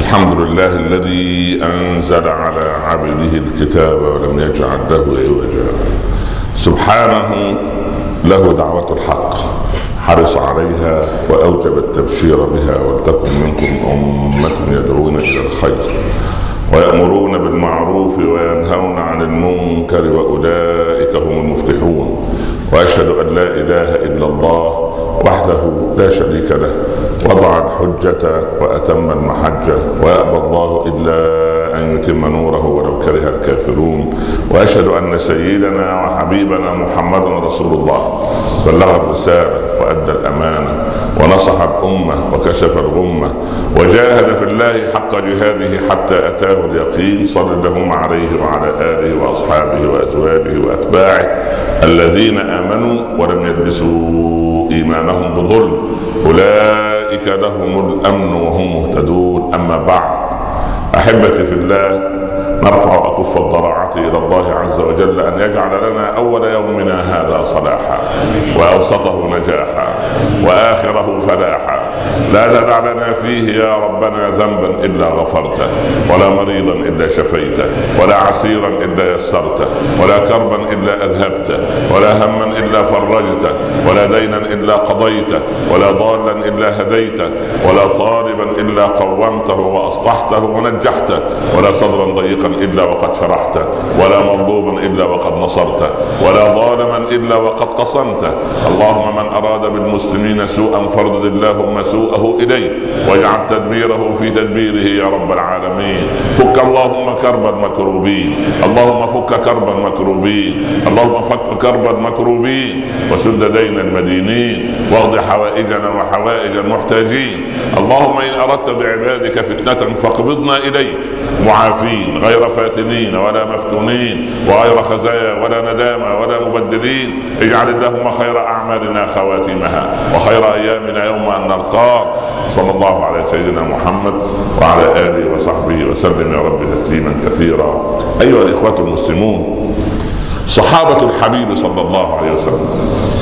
الحمد لله الذي أنزل على عبده الكتاب ولم يجعل له عوجا. سبحانه له دعوة الحق، حرص عليها وأوجب التبشير بها. ولتكن منكم أمة يدعون إلى الخير ويأمرون بالمعروف وينهون عن المنكر وأولئك هم المفلحون. وأشهد أن لا إله إلا الله وحده لا شريك له، وضع الحجة وأتم المحجة، ويأبى الله إلا أن يتم نوره ولو كره الكافرون. وأشهد أن سيدنا وحبيبنا محمد رسول الله بلغ الرسالة وأدى الأمانة ونصح الأمة وكشف الغمة وجاهد في الله حق جهاده حتى أتاه اليقين. صلى اللهم عليه وعلى آله وأصحابه وأزواجه وأتباعه الذين آمنوا ولم يلبسوا إيمانهم بظلم، أولئك لهم الأمن وهم مهتدون. أما بعد، أحبتي في الله، نرفع أكف الضراعة إلى الله عز وجل أن يجعل لنا أول يومنا هذا صلاحا، وأوسطه نجاحا، وآخره فلاحا. لا تدع لنا فيه يا ربنا ذنبا إلا غفرته، ولا مريضا إلا شفيته، ولا عسيرا إلا يسرته، ولا كربا إلا أذهبته، ولا هما إلا فرجته، ولا دينا إلا قضيته، ولا ضالا إلا هديته، ولا طالبا إلا قومته وأصلحته ونجحته، ولا صدرا ضيقا إلا وقد شرحته، ولا مغضوبا إلا وقد نصرته، ولا ظالما إلا وقد قصمته. اللهم من أراد بالمسلمين سوءا فاردد اللهم سوءه إليه، واجعل تدبيره في تدبيره يا رب العالمين. فك اللهم كرب المكروبين، اللهم فك كرب المكروبين، اللهم فك كرب المكروبين، وسد دين المدينين، واقض حوائجنا وحوائج المحتاجين. اللهم إن أردت بعبادك فتنة فاقبضنا إليك معافين غير فاتنين ولا مفتونين، وغير خزايا ولا ندامة ولا مبدلين. اجعل اللهم خير أعمالنا خواتمها، وخير أيامنا يوم أن نلقاك. صلى الله على سيدنا محمد وعلى آله وصحبه وسلم يا رب تسليما كثيرا. أيها الإخوة المسلمون، صحابة الحبيب صلى الله عليه وسلم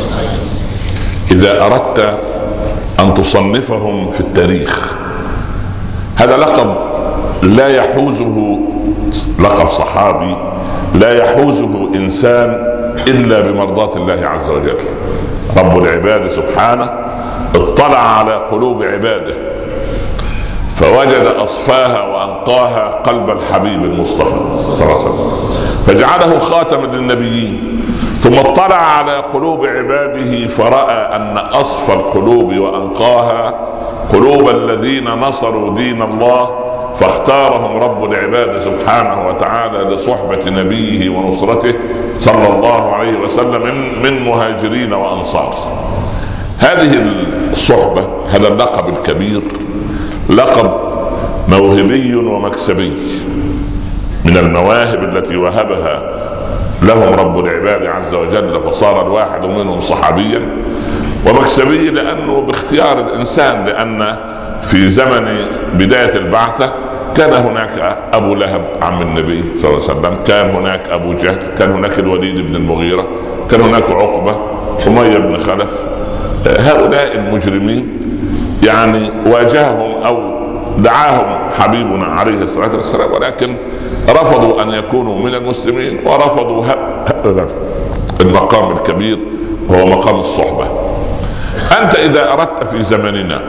إذا أردت أن تصنفهم في التاريخ، هذا لقب لا يحوزه، لقب صحابي لا يحوزه إنسان إلا بمرضاة الله عز وجل. رب العباد سبحانه اطلع على قلوب عباده فوجد أصفاها وأنقاها قلب الحبيب المصطفى صلى الله عليه وسلم، فجعله خاتما للنبيين. ثم اطلع على قلوب عباده فرأى أن أصفى القلوب وأنقاها قلوب الذين نصروا دين الله، فاختارهم رب العباد سبحانه وتعالى لصحبة نبيه ونصرته صلى الله عليه وسلم من مهاجرين وأنصار. هذه الصحبة، هذا اللقب الكبير، لقب موهبي ومكسبي من المواهب التي وهبها لهم رب العباد عز وجل، فصار الواحد منهم صحابيا، ومكسبي لأنه باختيار الإنسان، لأن في زمن بداية البعثة كان هناك أبو لهب عم النبي صلى الله عليه وسلم، كان هناك أبو جهل، كان هناك الوليد بن المغيرة، كان هناك عقبة، أمية بن خلف. هؤلاء المجرمين يعني واجههم أو دعاهم حبيبنا عليه الصلاة والسلام، ولكن رفضوا أن يكونوا من المسلمين، ورفضوا هذا المقام الكبير وهو مقام الصحبة. أنت إذا أردت في زمننا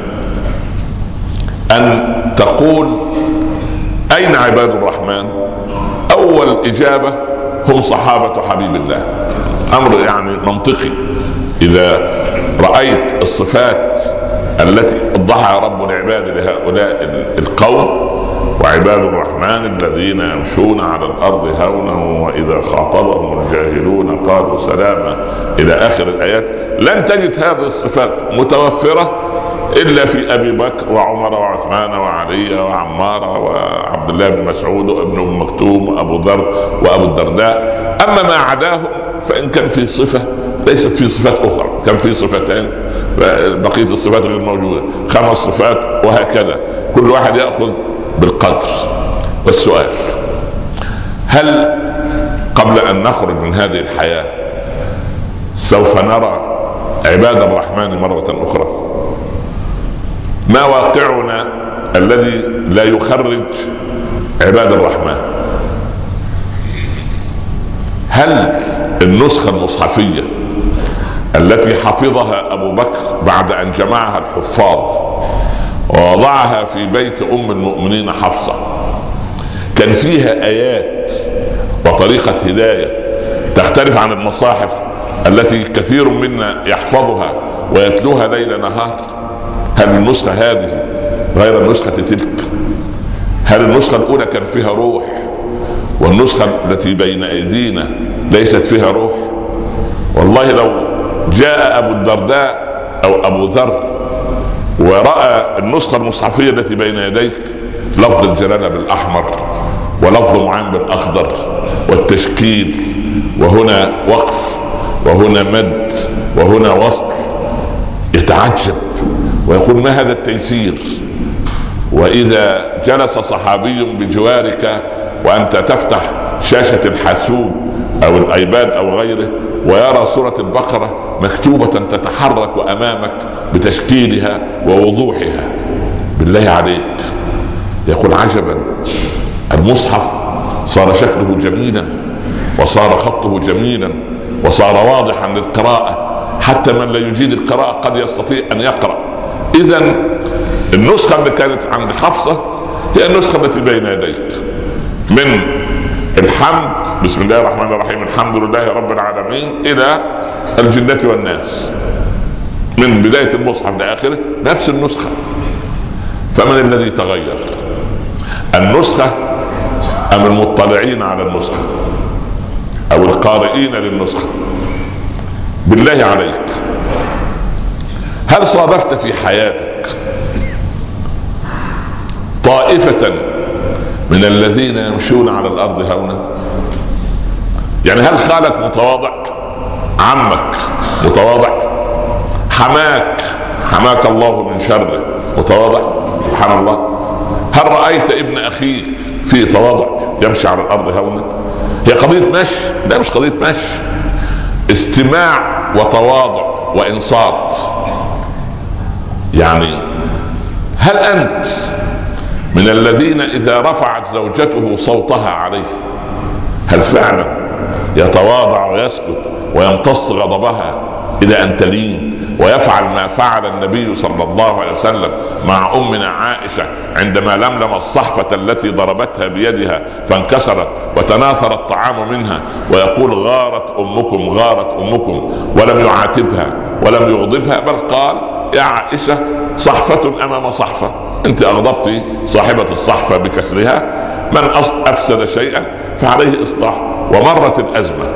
أن تقول أين عباد الرحمن، أول إجابة هم صحابة حبيب الله. أمر يعني منطقي. إذا رأيت الصفات التي ادعى رب العباد لهؤلاء القوم، وعباد الرحمن الذين يمشون على الأرض هونا وإذا خاطبهم الجاهلون قالوا سلاما إلى آخر الآيات، لن تجد هذه الصفات متوفرة إلا في أبي بكر وعمر وعثمان وعلي وعمار وعبد الله بن مسعود وابن أم مكتوم وأبو ذر وأبو الدرداء. أما ما عداهم فإن كان في صفة ليست في صفات أخرى، كان في صفتين، بقية الصفات غير موجودة، 5 صفات، وهكذا كل واحد يأخذ بالقدر. والسؤال، هل قبل أن نخرج من هذه الحياة سوف نرى عباد الرحمن مرة أخرى؟ ما واقعنا الذي لا يخرج عباد الرحمن. هل النسخة المصحفية التي حفظها أبو بكر بعد أن جمعها الحفاظ ووضعها في بيت أم المؤمنين حفصة كان فيها آيات وطريقة هداية تختلف عن المصاحف التي كثير منا يحفظها ويتلوها ليل نهار؟ هل النسخة هذه غير النسخة تلك؟ هل النسخة الأولى كان فيها روح والنسخة التي بين أيدينا ليست فيها روح؟ والله لو جاء أبو الدرداء أو أبو ذر ورأى النسخة المصحفية التي بين يديك لفظ الجلالة بالأحمر ولفظ معين بالأخضر والتشكيل، وهنا وقف وهنا مد وهنا وصل، يتعجب ويقول ما هذا التيسير؟ وإذا جلس صحابي بجوارك وأنت تفتح شاشة الحاسوب أو الأيباد أو غيره ويرى سورة البقرة مكتوبة تتحرك أمامك بتشكيلها ووضوحها، بالله عليك يقول عجبا، المصحف صار شكله جميلا وصار خطه جميلا وصار واضحا للقراءة، حتى من لا يجيد القراءة قد يستطيع أن يقرأ. إذن النسخة اللي كانت عند حفصة هي النسخة التي بين يديك من الحمد بسم الله الرحمن الرحيم الحمد لله رب العالمين إلى الجنة والناس، من بداية المصحف لآخره نفس النسخة. فمن الذي تغير؟ النسخة أم المطلعين على النسخة أو القارئين للنسخة؟ بالله عليك هل صادفت في حياتك طائفة من الذين يمشون على الأرض هونا؟ يعني هل خالك متواضع؟ عمك متواضع؟ حماك الله من شره متواضع؟ سبحان الله. هل رأيت ابن أخيك في تواضع يمشي على الأرض هونا؟ هي قضية مشي؟ لا، مش قضية مشي، استماع وتواضع وإنصات. يعني هل أنت من الذين إذا رفعت زوجته صوتها عليه هل فعلا يتواضع ويسكت ويمتص غضبها إلى أن تلين ويفعل ما فعل النبي صلى الله عليه وسلم مع أمنا عائشة عندما لملم الصحفة التي ضربتها بيدها فانكسرت وتناثر الطعام منها ويقول غارت أمكم، ولم يعاتبها ولم يغضبها، بل قال يا عائشة صحفة أمام صحفة، أنت أغضبت صاحبة الصحفة بكسرها، من أفسد شيئا فعليه إصلاح. ومرت الأزمة.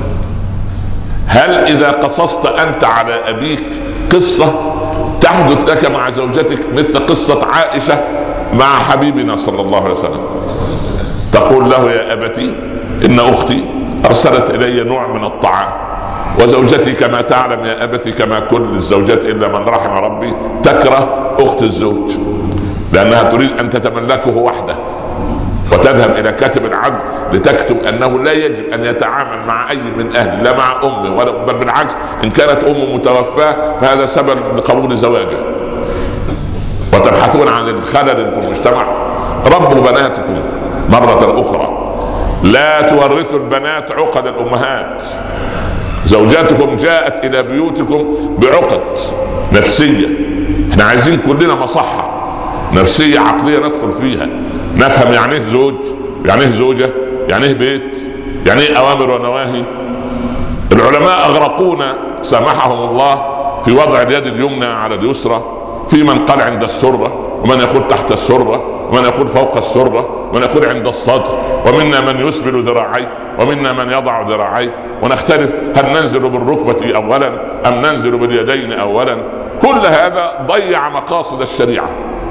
هل إذا قصصت أنت على أبيك قصة تحدث لك مع زوجتك مثل قصة عائشة مع حبيبنا صلى الله عليه وسلم، تقول له يا أبتي إن أختي أرسلت إلي نوع من الطعام، وزوجتي كما تعلم يا أبتي كما كل الزوجات إلا من رحم ربي تكره أخت الزوج لأنها تريد أن تتملكه وحده، وتذهب إلى كاتب العقد لتكتب أنه لا يجب أن يتعامل مع أي من أهله، لا مع أمه بل بالعكس إن كانت أمه متوفاة فهذا سبب لقبول زواجه. وتبحثون عن الخلل في المجتمع. ربوا بناتكم مرة أخرى، لا تورثوا البنات عقد الأمهات. زوجاتكم جاءت إلى بيوتكم بعقد نفسية، احنا عايزين كلنا مصحة نفسية عقلية ندخل فيها، نفهم يعني ايه زوج، يعني ايه زوجة، يعني ايه بيت، يعني ايه أوامر ونواهي. العلماء أغرقونا سامحهم الله في وضع اليد اليمنى على اليسرى، في من قال عند السرة، ومن يقول تحت السرة، ومن يقول فوق السرة، ومن يقول عند الصدر، ومنا من يسبل ذراعيه، ومنا من يضع ذراعيه، ونختلف هل ننزل بالركبة أولا أم ننزل باليدين أولا. كل هذا ضيع مقاصد الشريعة.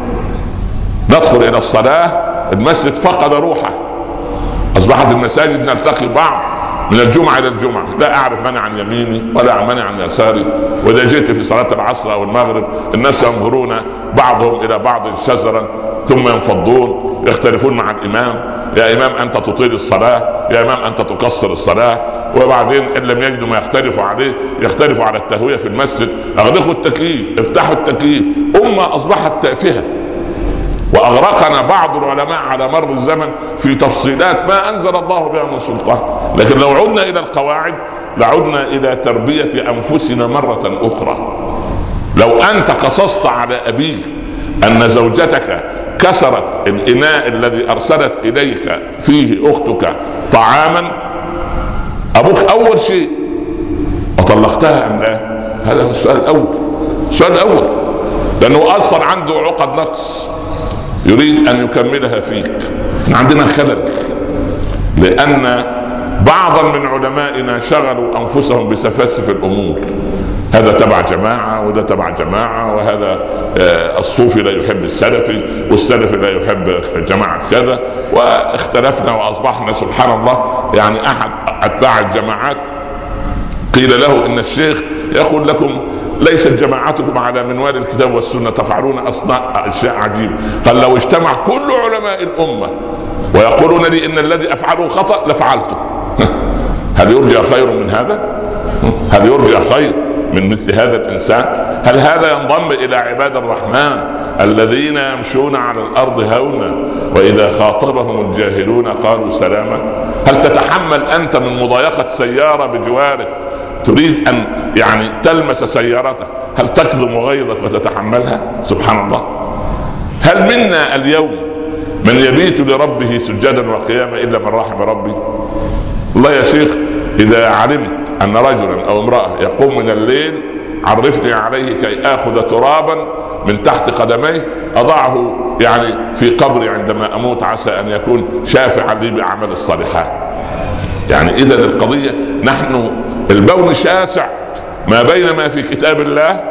ندخل إلى الصلاة المسجد فقد روحه، أصبحت المساجد نلتقي بعض من الجمعة إلى الجمعة، لا أعرف من عن يميني ولا من عن يساري. وإذا جئت في صلاة العصر أو المغرب الناس ينظرون بعضهم إلى بعض شزرا ثم ينفضون يختلفون مع الإمام، يا إمام أنت تطيل الصلاة، يا إمام أنت تقصر الصلاة. وبعدين إن لم يجدوا ما يختلفوا عليه يختلفوا على التهوية في المسجد، أغلقوا التكييف، افتحوا التكييف. أمة أصبحت تافهة، وأغرقنا بعض العلماء على مر الزمن في تفصيلات ما أنزل الله بها من سلطان. لكن لو عدنا إلى القواعد لعدنا إلى تربية أنفسنا مرة أخرى. لو أنت قصصت على أبيك أن زوجتك كسرت الإناء الذي أرسلت إليك فيه أختك طعاما، أبوك أول شيء وطلقتها أم لا؟ هذا هو السؤال الأول. السؤال الأول، لأنه أصلا عنده عقد نقص يريد أن يكملها فيك. عندنا خلل، لأن بعضا من علمائنا شغلوا أنفسهم بسفاسف الأمور. هذا تبع جماعة وده تبع جماعة، وهذا الصوفي لا يحب السلفي والسلفي لا يحب جماعة كذا، واختلفنا وأصبحنا سبحان الله يعني أحد أتباع الجماعات قيل له إن الشيخ يقول لكم ليست جماعتكم على منوال الكتاب والسنة، تفعلون أشياء عجيبة. قال لو اجتمع كل علماء الأمة ويقولون لي إن الذي أفعله خطأ لفعلته. هل يرجى خير من هذا؟ هل يرجى خير من مثل هذا الإنسان؟ هل هذا ينضم إلى عباد الرحمن الذين يمشون على الأرض هونا وإذا خاطبهم الجاهلون قالوا سلاما؟ هل تتحمل أنت من مضايقة سيارة بجوارك تريد أن يعني تلمس سيارتك؟ هل تكظم غيظك وتتحملها؟ سبحان الله. هل منا اليوم من يبيت لربه سجدا وقياما إلا من رحم ربي؟ الله يا شيخ، إذا علمت أن رجلا أو امرأة يقوم من الليل عرفني عليه كي آخذ ترابا من تحت قدميه أضعه يعني في قبري عندما أموت، عسى أن يكون شافعا لي بأعمال الصالحات. يعني إذا القضية نحن البون شاسع ما بين ما في كتاب الله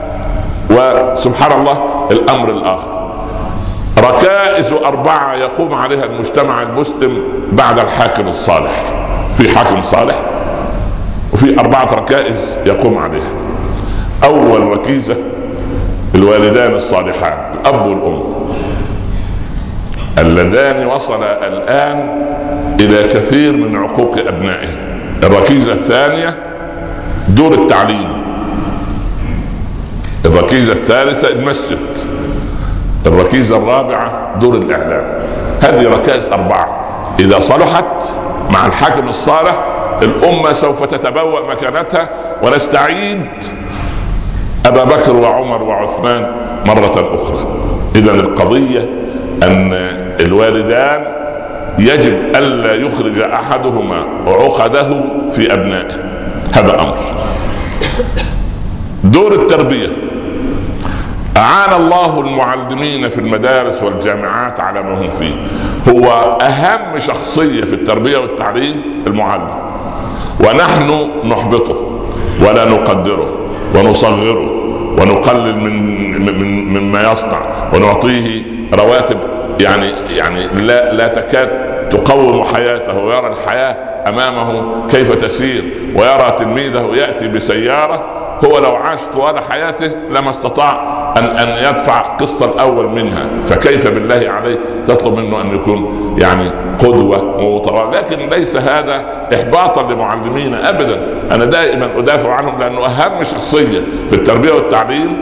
وسبحان الله الأمر الآخر. ركائز 4 يقوم عليها المجتمع المسلم بعد الحاكم الصالح. في حاكم صالح وفي 4 ركائز يقوم عليها. أول ركيزة الوالدان الصالحان، الأب والأم اللذان وصلا الآن إلى كثير من عقوق أبنائهم. الركيزة الثانية دور التعليم. الركيزة الثالثة المسجد. الركيزة الرابعة دور الإعلام. هذه ركائز 4 إذا صلحت مع الحاكم الصالح الأمة سوف تتبوأ مكانتها، ونستعيد أبا بكر وعمر وعثمان مرة أخرى. إذا القضية أن الوالدان يجب ألا يخرج أحدهما عقده في أبنائه، هذا أمر. دور التربية، أعان الله المعلمين في المدارس والجامعات على ما هم فيه. هو أهم شخصية في التربية والتعليم المعلم، ونحن نحبطه ولا نقدره ونصغره ونقلل مما يصنع ونعطيه رواتب يعني لا تكاد تقوم حياته، ويرى الحياة أمامه كيف تسير، ويرى تلميذه يأتي بسيارة هو لو عاش طوال حياته لما استطاع أن يدفع قسط الأول منها، فكيف بالله عليه تطلب منه أن يكون يعني قدوة ومتواضع؟ لكن ليس هذا إحباطا لمعلمينا أبدا، أنا دائما أدافع عنهم، لأنه أهم شخصية في التربية والتعليم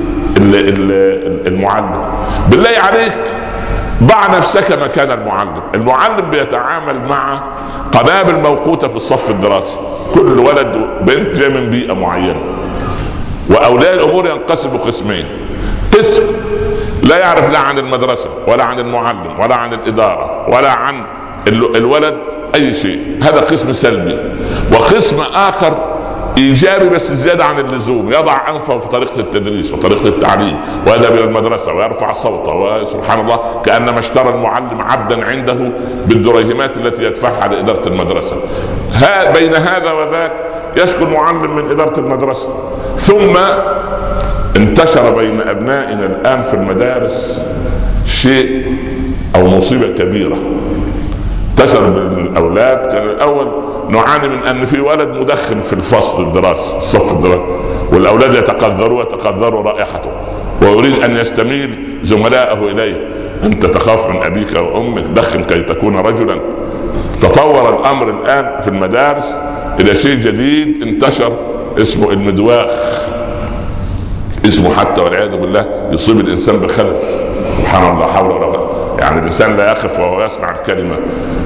المعلم. بالله عليك ضع نفسك مكان المعلم. المعلم بيتعامل مع قنابل موقوتة في الصف الدراسي، كل ولد وبنت جاي من بيئة معينة، وأولياء الأمور ينقسموا قسمين: قسم لا يعرف لا عن المدرسة ولا عن المعلم ولا عن الإدارة ولا عن الولد أي شيء، هذا قسم سلبي. وقسم آخر إيجابي بس زيادة عن اللزوم، يضع أنفه في طريقة التدريس وطريقة التعليم ويذهب إلى المدرسة ويرفع صوته، وسبحان الله كأنما اشترى المعلم عبدا عنده بالدريهمات التي يدفعها لإدارة المدرسة. بين هذا وذاك يشكو المعلم من إدارة المدرسة. ثم انتشر بين أبنائنا الآن في المدارس شيء أو مصيبة كبيرة. انتشر بالأولاد. كان الأول نعاني من أن في ولد مدخن في الفصل الدراسي، الصف الدراسي، والأولاد يتقذروا رائحته، ويريد أن يستميل زملائه إليه: أنت تخاف من أبيك وأمك، دخن كي تكون رجلا. تطور الأمر الآن في المدارس إلى شيء جديد انتشر اسمه المدواخ، اسمه حتى والعياذ بالله يصيب الإنسان بخلل. سبحان الله، حول ولا قوة. يعني الإنسان لا يقف وهو يسمع الكلمة.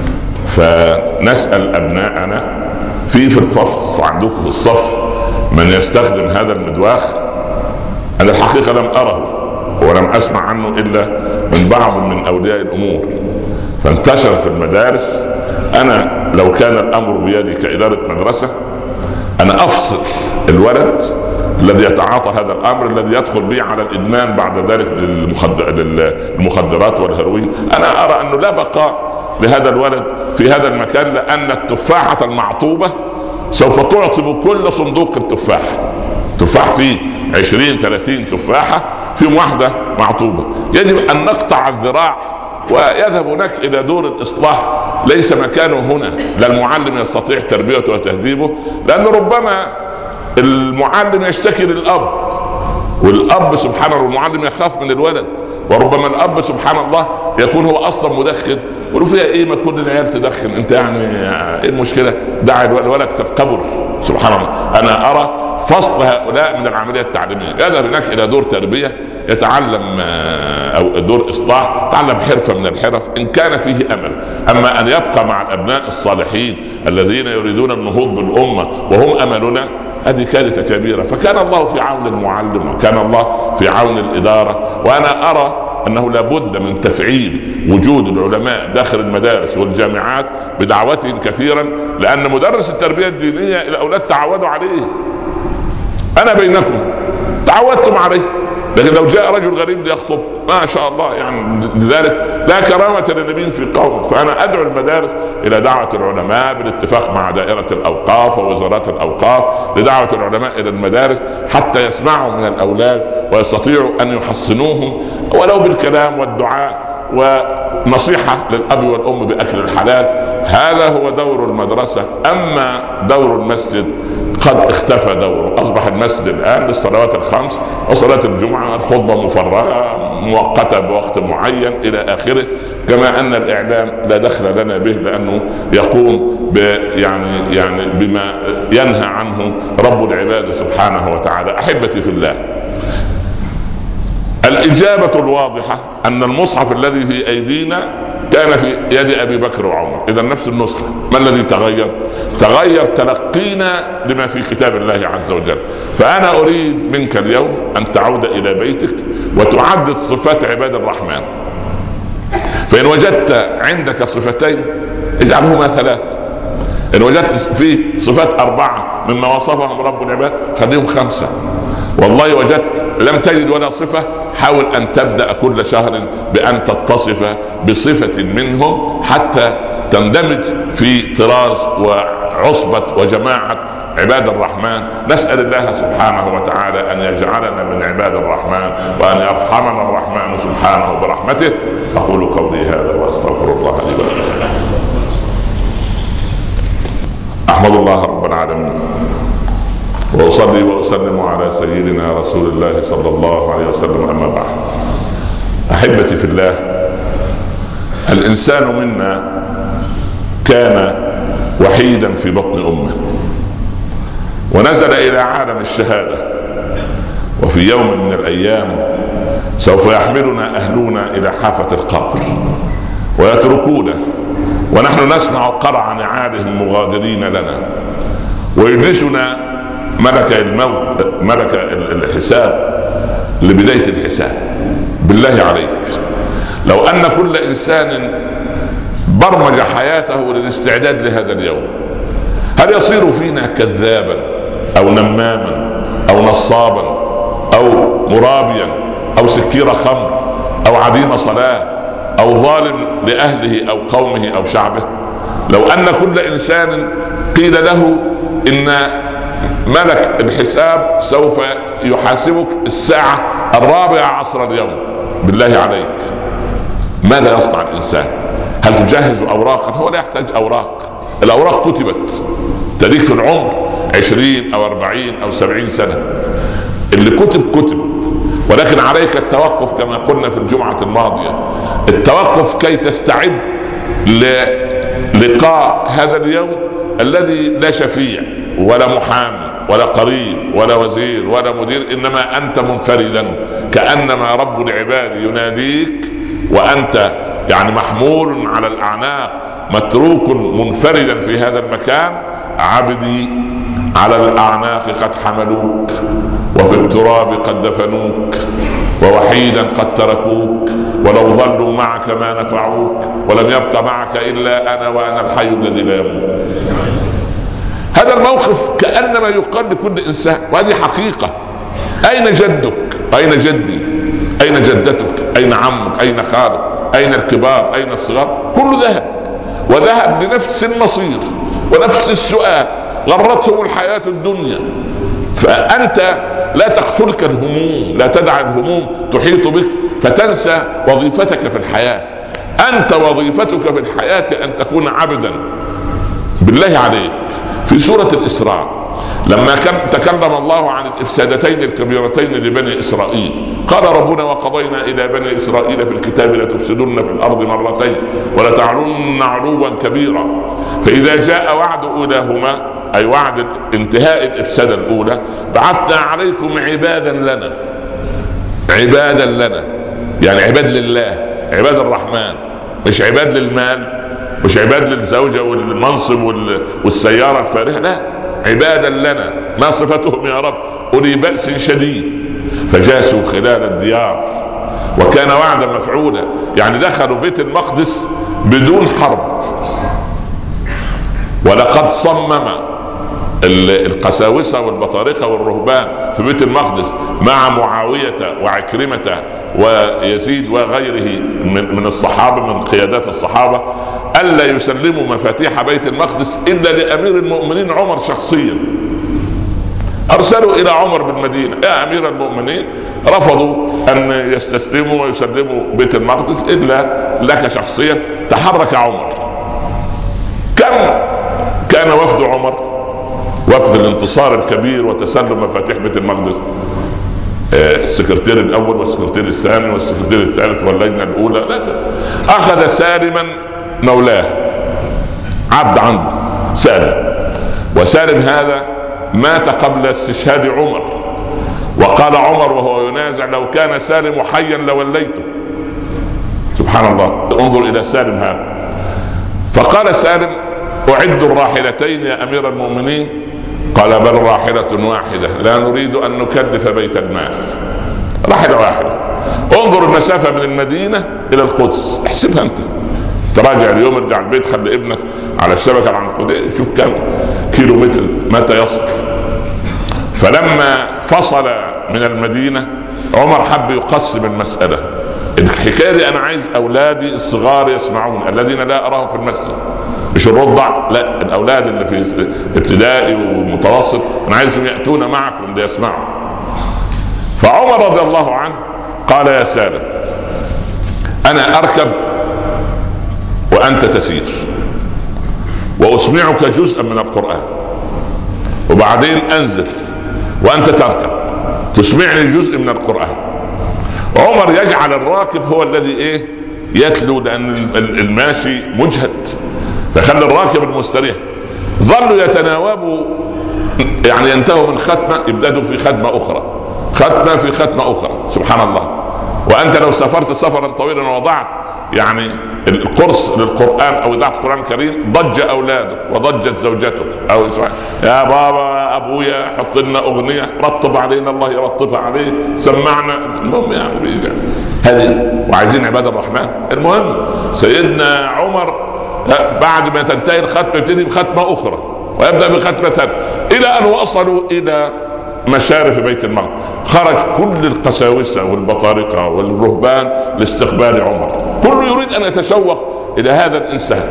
فنسأل أبناءنا في الفصل عندكم في الصف من يستخدم هذا المدواخ. أنا الحقيقة لم أره ولم أسمع عنه إلا من بعض من أولياء الأمور، فانتشر في المدارس. أنا لو كان الأمر بيدي كإدارة مدرسة أنا أفصل الولد الذي يتعاطى هذا الأمر، الذي يدخل به على الإدمان بعد ذلك للمخدرات والهيروين. أنا أرى أنه لا بقاء لهذا الولد في هذا المكان، لأن التفاحة المعطوبة سوف تعطب كل صندوق تفاح فيه 20-30 تفاحة، فيهم واحدة معطوبة. يجب أن نقطع الذراع ويذهب هناك إلى دور الإصلاح، ليس مكانه هنا. لا المعلم يستطيع تربيته وتهذيبه، لأن ربما المعلم يشتكي للأب، والأب سبحان الله المعلم يخاف من الولد، وربما الأب سبحان الله يكون هو أصلا مدخن، ولو فيها إيه ما كل العيال تدخن، أنت يعني إيه المشكلة؟ دع الولد تتكبر. سبحان الله. أنا أرى فصل هؤلاء من العملية التعليمية، يذهب هناك إلى دور تربية يتعلم أو دور إصلاح، يتعلم حرفة من الحرف إن كان فيه أمل. أما أن يبقى مع الأبناء الصالحين الذين يريدون النهوض بالأمة وهم أملنا، هذه كارثة كبيرة. فكان الله في عون المعلم وكان الله في عون الإدارة. وأنا أرى أنه لابد من تفعيل وجود العلماء داخل المدارس والجامعات بدعوتهم كثيرا، لأن مدرس التربية الدينية الأولاد تعودوا عليه. أنا بينكم تعودتم عليه، لكن لو جاء رجل غريب ليخطب ما شاء الله، يعني لذلك لا كرامة للنبي في قوم. فأنا أدعو المدارس إلى دعوة العلماء بالاتفاق مع دائرة الأوقاف ووزارات الأوقاف لدعوة العلماء إلى المدارس حتى يسمعوا من الأولاد ويستطيعوا أن يحصنوهم ولو بالكلام والدعاء ونصيحة للأب والأم بأكل الحلال. هذا هو دور المدرسة. أما دور المسجد قد اختفى دوره، أصبح المسجد الآن للصلوات الخمس وصلاة الجمعة الخطبة مفرغة مؤقتة بوقت معين إلى آخره، كما أن الإعلام لا دخل لنا به، لأنه يقوم يعني بما ينهى عنه رب العباد سبحانه وتعالى. أحبتي في الله، الإجابة الواضحة أن المصحف الذي في أيدينا كان في يد أبي بكر وعمر، إذا نفس النسخة. ما الذي تغير؟ تغير تلقينا لما في كتاب الله عز وجل. فأنا أريد منك اليوم أن تعود إلى بيتك وتعدد صفات عباد الرحمن. فإن وجدت عندك صفتين اجعلهما 3، إن وجدت فيه صفات 4 مما وصفهم رب العباد خليهم 5. والله وجدت لم تجد ولا صفة، حاول أن تبدأ كل شهر بأن تتصف بصفة منهم حتى تندمج في طراز وعصبة وجماعة عباد الرحمن. نسأل الله سبحانه وتعالى أن يجعلنا من عباد الرحمن وأن يرحمنا الرحمن سبحانه برحمته. أقول قولي هذا وأستغفر الله لي ولكم. أحمد الله رب العالمين وأصلي وأسلم على سيدنا رسول الله صلى الله عليه وسلم. أما بعد، أحبتي في الله، الإنسان منا كان وحيدا في بطن أمه ونزل إلى عالم الشهادة، وفي يوم من الأيام سوف يحملنا أهلنا إلى حافة القبر ويتركونا ونحن نسمع قرع نعالهم مغادرين لنا، ويجلسنا ملك الموت ملك الحساب لبداية الحساب. بالله عليك، لو أن كل إنسان برمج حياته للاستعداد لهذا اليوم، هل يصير فينا كذابا أو نماما أو نصابا أو مرابيا أو سكير خمر أو عديم صلاة أو ظالم لأهله أو قومه أو شعبه؟ لو أن كل إنسان قيل له إن ملك الحساب سوف يحاسبك الساعة 4 اليوم، بالله عليك ماذا يصنع الإنسان؟ هل تجهز أوراقا؟ هو لا يحتاج أوراق، الأوراق كتبت تاريخ في العمر 20 أو 40 أو 70 سنة، اللي كتب، ولكن عليك التوقف كما قلنا في الجمعة الماضية، التوقف كي تستعد للقاء هذا اليوم الذي لا شفيع ولا محامي ولا قريب ولا وزير ولا مدير، إنما أنت منفردا، كأنما رب العباد يناديك وأنت يعني محمول على الأعناق، متروك منفردا في هذا المكان. عبدي على الأعناق قد حملوك، وفي التراب قد دفنوك، ووحيدا قد تركوك، ولو ظلوا معك ما نفعوك، ولم يبق معك إلا أنا وأنا الحي الذي لا يموت. هذا الموقف كأنما يقال لكل إنسان، وهذه حقيقة. أين جدك؟ أين جدي؟ أين جدتك؟ أين عمك؟ أين خالك؟ أين الكبار؟ أين الصغار؟ كله ذهب، وذهب لنفس المصير ونفس السؤال. غرتهم الحياة الدنيا. فأنت لا تقتلك الهموم، لا تدع الهموم تحيط بك فتنسى وظيفتك في الحياة. أنت وظيفتك في الحياة أن تكون عبدا. بالله عليك، في سورة الإسراء لما تكلم الله عن الإفسادتين الكبيرتين لبني إسرائيل، قال ربنا: وقضينا إلى بني إسرائيل في الكتاب لتفسدن في الأرض مرتين ولتعلن علوا كبيرا، فإذا جاء وعد أولاهما، أي وعد انتهاء الإفسادة الأولى، بعثنا عليكم عبادا لنا. عبادا لنا يعني عباد لله، عباد الرحمن، مش عباد للمال، مش عباد للزوجة والمنصب والسيارة الفارهة، لا، عبادا لنا. ما صفتهم يا رب؟ أولي بأس شديد فجاسوا خلال الديار وكان وعدا مفعولا. يعني دخلوا بيت المقدس بدون حرب. ولقد صمم القساوسة والبطارقة والرهبان في بيت المقدس مع معاوية وعكرمة ويزيد وغيره من الصحابة، من قيادات الصحابة، ألا يسلموا مفاتيح بيت المقدس إلا لأمير المؤمنين عمر شخصيا. أرسلوا إلى عمر بالمدينة: يا أمير المؤمنين، رفضوا أن يستسلموا ويسلموا بيت المقدس إلا لك شخصيا. تحرك عمر. كم كان وفد عمر؟ وفد الانتصار الكبير وتسلم مفاتيح بيت المقدس، السكرتير الأول والسكرتير الثاني والسكرتير الثالث واللجنة الأولى. لا، أخذ سالما مولاه، عبد عنده سالم، وسالم هذا مات قبل استشهاد عمر. وقال عمر وهو ينازع: لو كان سالم حيا لوليته. سبحان الله، انظر إلى سالم هذا. فقال سالم: أعد الراحلتين يا أمير المؤمنين. قال: بل راحلة واحدة، لا نريد أن نكلف بيت المال. راحلة واحدة. انظر المسافة من المدينة إلى القدس، احسبها أنت. تراجع اليوم، ارجع البيت، خلي ابنك على الشبكة العنقودية، شوف كم كيلو متر متى يصل. فلما فصل من المدينة، عمر حب يقسم المسألة. الحكاية دي أنا عايز أولادي الصغار يسمعون، الذين لا أراهم في المسجد، مش الرضع، لا، الأولاد اللي في ابتدائي ومتوسط، أنا عايزهم يأتون معكم ليسمعوا. فعمر رضي الله عنه قال: يا سالم، أنا أركب وأنت تسير، وأسمعك جزءا من القرآن، وبعدين أنزل وأنت تركب تسمعني جزء من القرآن. عمر يجعل الراكب هو الذي يتلو، لأن الماشي مجهد، فخلي الراكب المستريح. ظلوا يتناوبوا، يعني ينتهوا من ختمة يبدأوا في ختمة أخرى، ختمة في ختمة أخرى. سبحان الله. وأنت لو سافرت سفرا طويلا ووضعت يعني القرص للقرآن أو إذاعة القرآن الكريم، ضج أولادك وضجت زوجتك، أو يا بابا أبويا حط لنا أغنية، رطب علينا، الله يرطبها عليك، سمعنا. المهم يعني هذه، وعايزين عباد الرحمن. المهم سيدنا عمر بعد ما تنتهي الختمة يبتدي بختمة أخرى ويبدأ بختمة ثانية، إلى أن وصلوا إلى مشارف بيت المقدس. خرج كل القساوسة والبطارقة والرهبان لاستقبال عمر، كله يريد أن يتشوق إلى هذا الإنسان.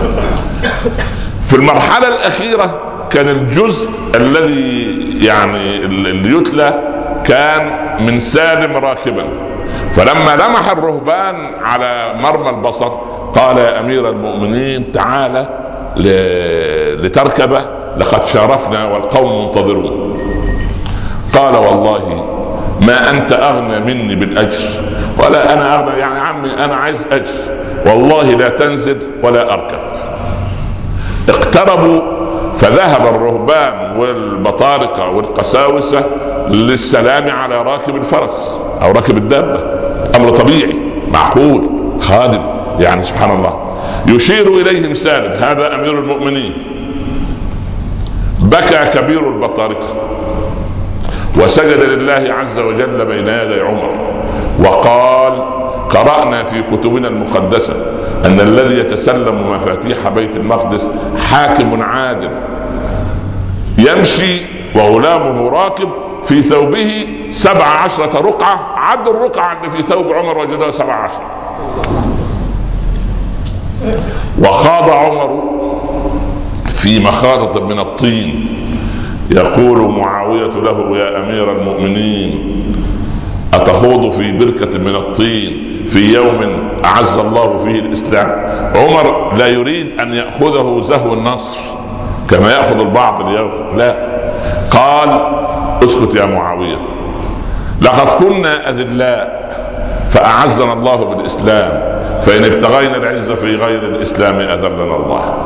في المرحلة الأخيرة كان الجزء الذي يعني اللي يتلى كان من سالم راكبا. فلما لمح الرهبان على مرمى البصر قال: يا أمير المؤمنين، تعال لتركب، لقد شارفنا والقوم منتظرون. قال: والله ما أنت أغنى مني بالأجر ولا أنا أغنى، يعني عمي أنا عايز أجر، والله لا تنزل ولا أركب. اقتربوا فذهب الرهبان والبطارقة والقساوسة للسلام على راكب الفرس أو راكب الدابة، أمر طبيعي معقول خادم يعني سبحان الله. يشير إليهم سالم هذا أمير المؤمنين. بكى كبير البطارقة وسجد لله عز وجل بين يدي عمر وقال: قرأنا في كتبنا المقدسة أن الذي يتسلم مفاتيح بيت المقدس حاكم عادل يمشي وغلامه راكب في ثوبه 17 رقعة. عد الرقعة اللي في ثوب عمر وجدها 17. وخاض عمر في مخاضة من الطين. يقول معاوية له: يا أمير المؤمنين، أتخوض في بركة من الطين في يوم أعز الله فيه الإسلام؟ عمر لا يريد أن يأخذه زهو النصر كما يأخذ البعض اليوم، لا، قال: اسكت يا معاوية، لقد كنا أذلاء فأعزنا الله بالإسلام، فإن ابتغينا العزة في غير الإسلام أذلنا الله.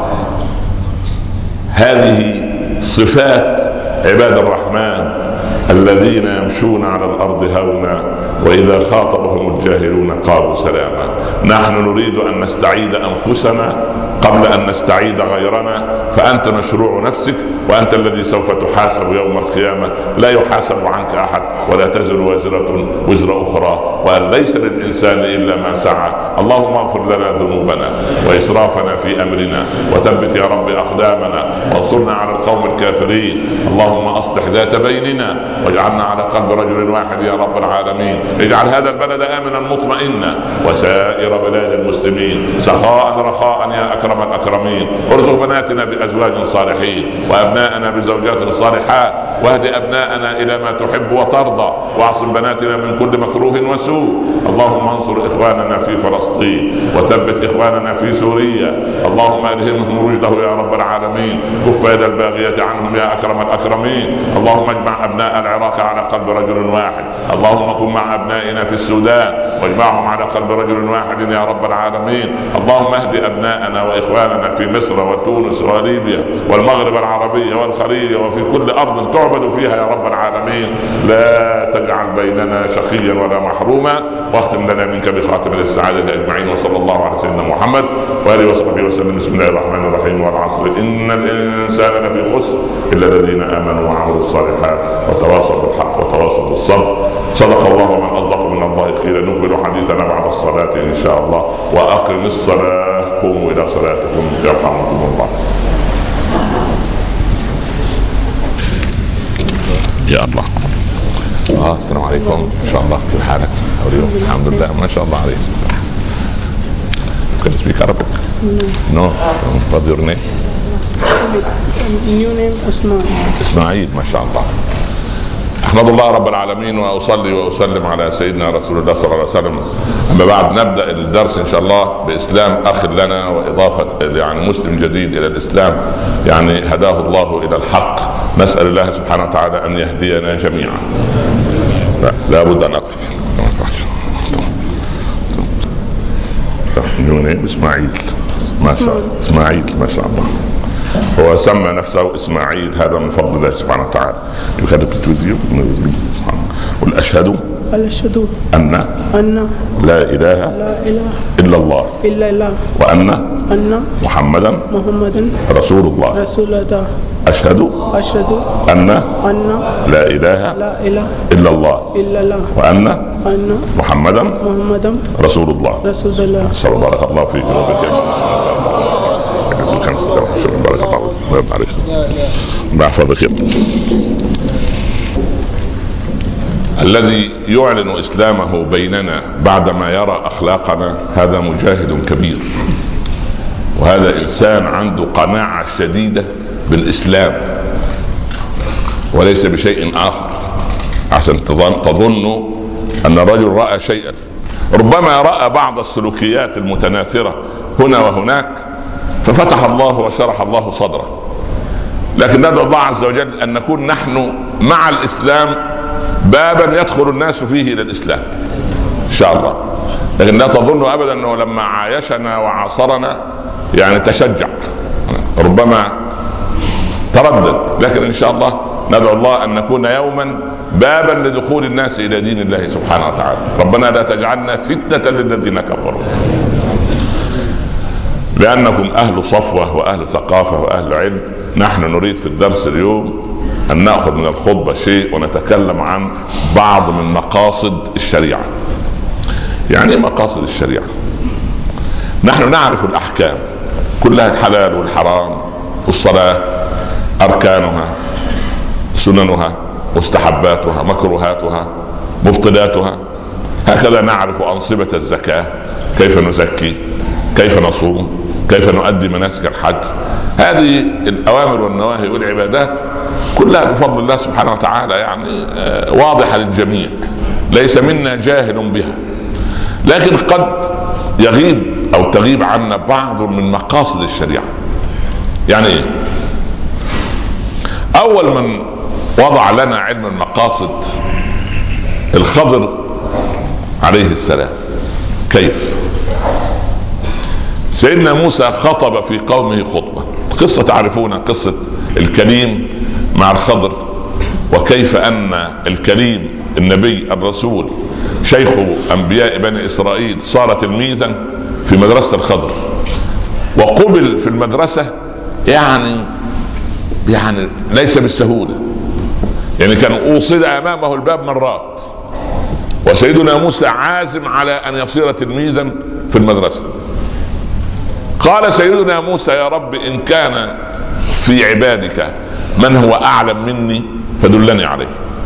هذه صفات عباد الرحمن الذين يمشون على الأرض هونا وإذا خاطبهم الجاهلون قالوا سلاما. نحن نريد أن نستعيد أنفسنا قبل أن نستعيد غيرنا، فأنت مشروع نفسك وأنت الذي سوف تحاسب يوم القيامة. لا يحاسب عنك أحد ولا تزر وازرة وزر أخرى، وأن ليس للإنسان إلا ما سعى. اللهم اغفر لنا ذنوبنا وإسرافنا في أمرنا وثبت يا رب أقدامنا وانصرنا على القوم الكافرين. اللهم أصلح ذات بيننا واجعلنا على قلب رجل واحد يا رب العالمين. اجعل هذا البلد آمنا مطمئنا وسائر بلاد المسلمين سخاء رخاء يا أكرم الأكرمين. ارزق بناتنا بأزواج صالحين وأبناءنا بزوجات صالحات، واهد أبناءنا إلى ما تحب وترضى، واعصم بناتنا من كل مكروه وسوء. اللهم انصر إخواننا في فلسطين وثبت إخواننا في سوريا. اللهم ألهمهم رشده يا رب العالمين. كف يد الباغية عنهم يا أكرم الأكرمين. اللهم اجمع أبناء العراق على قلب رجل واحد. اللهم كن مع أبنائنا في السودان واجمعهم على قلب رجل واحد يا رب العالمين. اللهم اهد أبناءنا وإخواننا في مصر وتونس وليبيا والمغرب العربية والخليج وفي كل أرض تعبد فيها يا رب العالمين. لا تجعل بيننا شقيا ولا محروما، واختم لنا منك بخاتم السعادة أجمعين. وصلى الله على سيدنا محمد وآله وصحبه وسلم. بسم الله الرحمن الرحيم. والعصر إن الإنسان لفي خسر إلا الذين آمنوا وعملوا الصالحات وتواصوا بالحق وتواصوا بالصبر. صدق الله ومن أصدق من الله قيلا. نكمل حديثنا بعد الصلاة إن شاء الله. وأقم الصلاة، قوموا إلى صلاتكم يرحمكم الله. يا الله. السلام عليكم. ان شاء الله كيف حالك؟ الحمد لله ما شاء الله عليك. Can you speak Arabic? No. What's your name? New name إسماعيل. ما شاء الله. أحمد الله رب العالمين وأصلي وأسلم على سيدنا رسول الله صلى الله عليه وسلم. أما بعد نبدأ الدرس إن شاء الله بإسلام أخ لنا وإضافة يعني مسلم جديد إلى الإسلام، يعني هداه الله إلى الحق. نسأل الله سبحانه وتعالى أن يهدينا جميعا. لا بد أن أقف. إسماعيل. ما شاء الله. إسماعيل ما شاء الله. هو سمى نفسه إسماعيل، هذا من فضل الله سبحانه وتعالى. والأشهد أن لا إله إلا الله وأن محمدا رسول الله. أشهد أن لا إله إلا الله وأن محمدا رسول الله. صلى بارك الله فيك وبك. بارك الله عليك. ما يحفظك. الذي يعلن إسلامه بيننا بعدما يرى أخلاقنا هذا مجاهد كبير، وهذا إنسان عنده قناعة شديدة بالإسلام وليس بشيء آخر، عشان تظنوا أن الرجل رأى شيئا. ربما رأى بعض السلوكيات المتناثرة هنا وهناك ففتح الله وشرح الله صدره، لكن ندعو الله عز وجل أن نكون نحن مع الإسلام بابا يدخل الناس فيه إلى الإسلام إن شاء الله. لكن لا تظنوا أبدا أنه لما عايشنا وعاصرنا يعني تشجع. ربما تردد. لكن ان شاء الله ندعو الله ان نكون يوما بابا لدخول الناس الى دين الله سبحانه وتعالى. ربنا لا تجعلنا فتنة للذين كفروا، لانكم اهل صفوة واهل ثقافة واهل علم. نحن نريد في الدرس اليوم ان ناخذ من الخطبة شيء ونتكلم عن بعض من مقاصد الشريعة. يعني مقاصد الشريعة، نحن نعرف الاحكام كلها، الحلال والحرام والصلاة، اركانها، سننها، مستحباتها، مكروهاتها، مبطلاتها. هكذا نعرف انصبة الزكاة، كيف نزكي، كيف نصوم، كيف نؤدي مناسك الحج. هذه الاوامر والنواهي والعبادات كلها بفضل الله سبحانه وتعالى يعني واضحة للجميع، ليس منا جاهل بها. لكن قد يغيب او تغيب عنا بعض من مقاصد الشريعة. يعني ايه؟ اول من وضع لنا علم المقاصد الخضر عليه السلام. كيف؟ سيدنا موسى خطب في قومه خطبة، قصة تعرفون، قصة الكليم مع الخضر، وكيف ان الكليم النبي الرسول شيخ انبياء بني اسرائيل صار تلميذا في مدرسة الخضر، وقبل في المدرسة يعني ليس بالسهولة. يعني كان اوصد امامه الباب مرات، وسيدنا موسى عازم على ان يصير تلميذا في المدرسة. قال سيدنا موسى: يا رب إن كان في عبادك من هو أعلم مني فدلني عليه.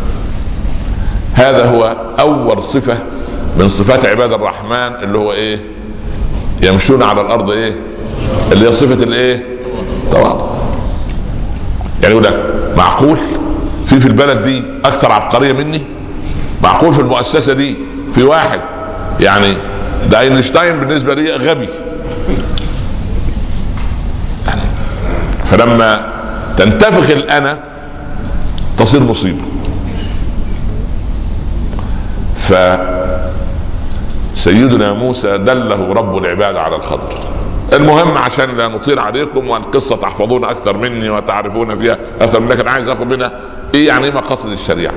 هذا هو أول صفة من صفات عباد الرحمن، اللي هو إيه؟ يمشون على الأرض إيه؟ اللي هي صفة الإيه؟ تواضع. يعني يقول لك معقول في البلد دي أكثر عبقرية مني؟ معقول في المؤسسة دي في واحد يعني ده اينشتاين بالنسبة لي غبي؟ فلما تنتفخ الأنا تصير مصيبة. فسيدنا موسى دله رب العباد على الخضر. المهم عشان لا نطير عليكم والقصة تحفظون أكثر مني وتعرفون فيها أكثر مني، لكن عايز أخذ منها إيه يعني مقاصد الشريعة.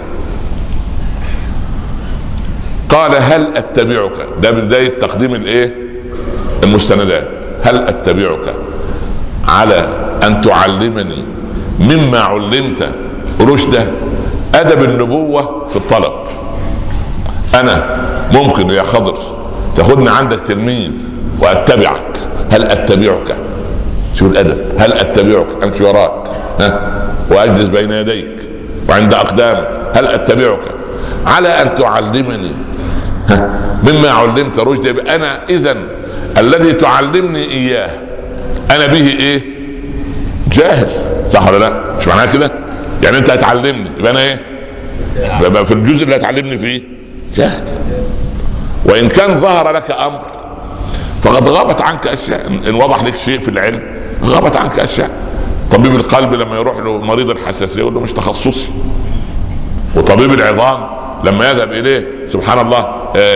قال: هل أتبعك، ده بداية تقديم الإيه؟ المستندات. هل أتبعك على أن تعلمني مما علمت رشدا؟ أدب النبوة في الطلب. أنا ممكن يا خضر تاخدني عندك تلميذ وأتبعك. هل أتبعك، شو الأدب؟ هل أتبعك، أمشي وراك وأجلس بين يديك وعند أقدامك. هل أتبعك على أن تعلمني مما علمت رشدا؟ أنا إذن الذي تعلمني إياه أنا به إيه؟ جاهل، صح ولا لا؟ مش معناها كده؟ يعني أنت هتعلمني يبقى أنا إيه؟ يبقى في الجزء اللي هتعلمني فيه جاهل. وإن كان ظهر لك أمر فقد غابت عنك أشياء. إن وضح لك شيء في العلم غابت عنك أشياء. طبيب القلب لما يروح له مريض الحساسية يقول له مش تخصصي. وطبيب العظام لما يذهب إليه سبحان الله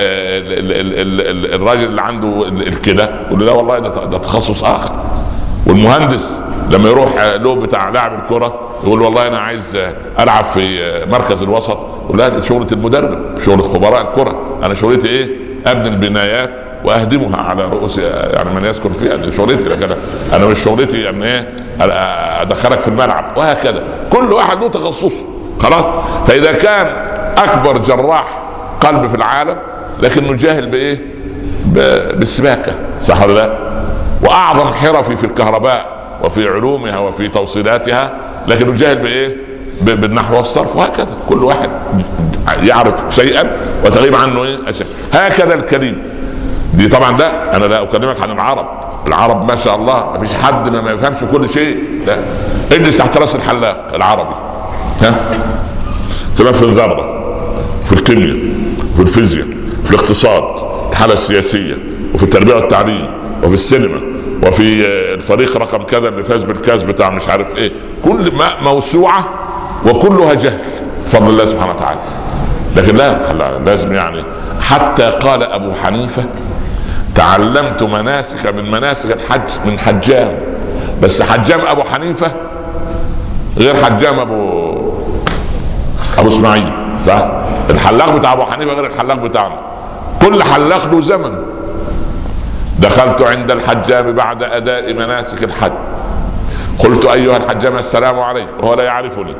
الراجل اللي عنده الكلى يقول له لا والله ده تخصص آخر. والمهندس لما يروح له بتاع لاعب الكرة يقول والله أنا عايز ألعب في مركز الوسط، يقول لا دي شغلة المدرب، شغلة خبراء الكرة. أنا شغلتي إيه؟ أبني البنايات وأهدمها على رؤوس يعني من يسكن فيها، دي شغلتي. لكن أنا مش شغلتي يعني إيه أدخلك في الملعب. وهكذا كل واحد له تخصصه خلاص. فإذا كان أكبر جراح قلب في العالم لكنه جاهل بإيه؟ بالسباكة، صح ولا لا؟ وأعظم حرفي في الكهرباء وفي علومها وفي توصيلاتها لكنه جاهل بإيه؟ بالنحو والصرف. وهكذا كل واحد يعرف شيئا وتغيب عنه إيه؟ أشياء. هكذا الكريم دي طبعا ده أنا لا أكلمك عن العرب ما شاء الله ما فيش حد ما يفهمش كل شيء. لا، اجلس تحت راس الحلاق العربي كمان في الذرة، في الكيمياء، في الفيزياء، في الاقتصاد، الحالة السياسية، وفي التربية والتعليم، وفي السينما، وفي الفريق رقم كذا اللي فاز بالكاس بتاع مش عارف ايه. كل ما موسوعة وكلها جهل بفضل الله سبحانه وتعالى. لكن لا لازم يعني حتى قال أبو حنيفة تعلمت مناسك من مناسك الحج من حجام. بس حجام أبو حنيفة غير حجام ابو اسماعيل، صح؟ الحلاق بتاع ابو حنيفه غير الحلاق بتاعنا. كل حلاق له زمن. دخلت عند الحجام بعد اداء مناسك الحج، قلت ايها الحجام السلام عليكم، وهو لا يعرفني.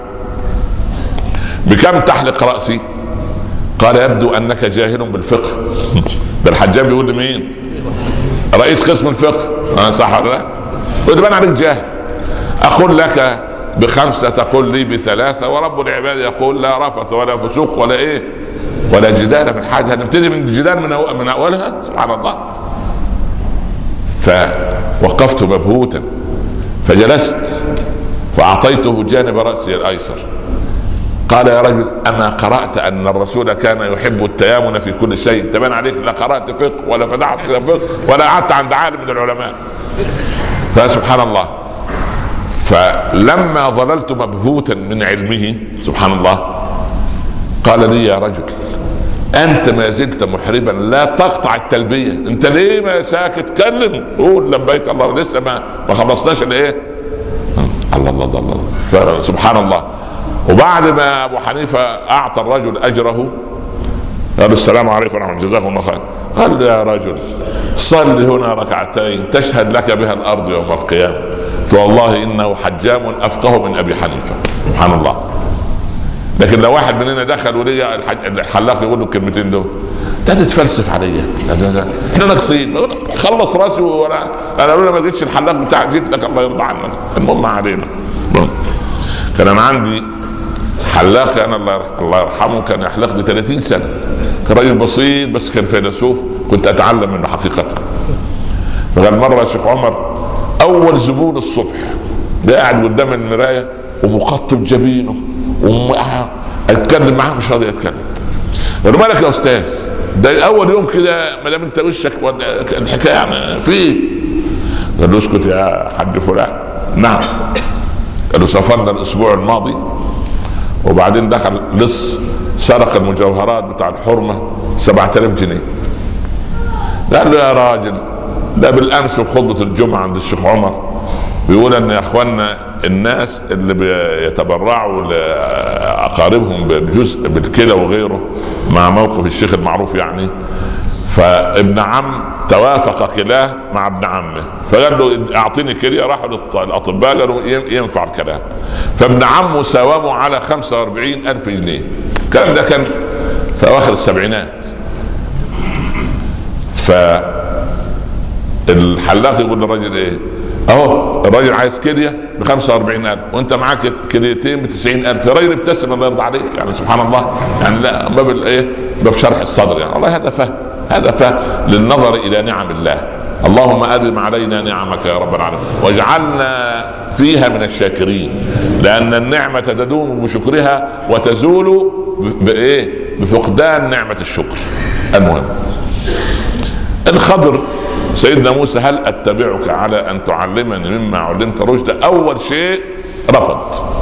بكم تحلق راسي؟ قال يبدو انك جاهل بالفقه. ده الحجام بيقول لي مين؟ رئيس قسم الفقه. صح ولا لا؟ قلت بان عليك جاهل. اقول لك ب5 تقول لي ب3، ورب العباد يقول لا رفث ولا فسوق ولا ايه ولا جدال في الحاجه. هنبتدي من الجدال من اولها؟ سبحان الله. فوقفت مبهوتا فجلست فاعطيته جانب راسي الايسر. قال يا رجل اما قرات ان الرسول كان يحب التيامن في كل شيء؟ تبان عليك لا قرات فقه ولا فتحت فقه ولا قعدت عند عالم من العلماء. فسبحان الله. فلما ظللت مبهوتا من علمه سبحان الله قال لي يا رجل انت ما زلت محربا، لا تقطع التلبيه. انت ليه ما ساكت؟ كلم، قول لبيك الله، لسه ما خلصناش الايه. الله الله الله. فسبحان الله. وبعد ما ابو حنيفه اعطى الرجل اجره قال السلام عليكم ورحمه الله جزاكم الله خير. قال يا رجل صل هنا ركعتين تشهد لك بها الارض يوم القيامه. والله انه حجام افقه من ابي حنيفه. سبحان الله. لكن لو واحد مننا دخل ولي الحلاق يقول له الكلمتين دول انت تتفلسف عليا، احنا ناقصين، خلص راسي وانا اقول ما لقيتش الحلاق بتاعك جيت لك الله يرضى عنك. المهم علينا. كان انا عندي حلاق انا الله يرحمه كان يحلق لي 30 سنه، كان راجل بسيط بس كان فيلسوف، كنت اتعلم منه حقيقه. فقال مره يا شيخ عمر اول زبون الصبح ده قاعد قدام المرايه ومقطب جبينه اتكلم معاه مش راضي يتكلم. قال له مالك يا استاذ؟ ده اول يوم كده ما دام انت وشك الحكايه يعني فيه. قال له اسكت يا حاج فلان. نعم. قال له سافرنا الاسبوع الماضي وبعدين دخل لص سرق المجوهرات بتاع الحرمه 7000 جنيه. قال له يا راجل ده بالامس في خطبه الجمعه عند الشيخ عمر بيقول ان يا اخواننا الناس اللي بيتبرعوا لاقاربهم بجزء بالكلى وغيره مع موقف الشيخ المعروف يعني، فابن عم توافق كلاه مع ابن عمه فقال له اعطيني كليه. راحوا للاطباء قالوا ينفع الكلام، فابن عمه ساومه على 45,000 جنيه. الكلام ده كان في اواخر السبعينات. فالحلاق يقول للراجل ايه اهو الراجل عايز كليه ب45,000 وانت معاك كليتين ب90,000. يا راجل ابتسم الله يرضى عليك. يعني سبحان الله. يعني لا باب الايه باب شرح الصدر. يعني والله هذا فهم، هذا فهم للنظر الى نعم الله. اللهم ادم علينا نعمك يا رب العالمين واجعلنا فيها من الشاكرين، لان النعمه تدوم بشكرها وتزول بايه بفقدان نعمه الشكر. المهم الخضر سيدنا موسى هل اتبعك على ان تعلمني مما علمت رشدا؟ اول شيء رفض.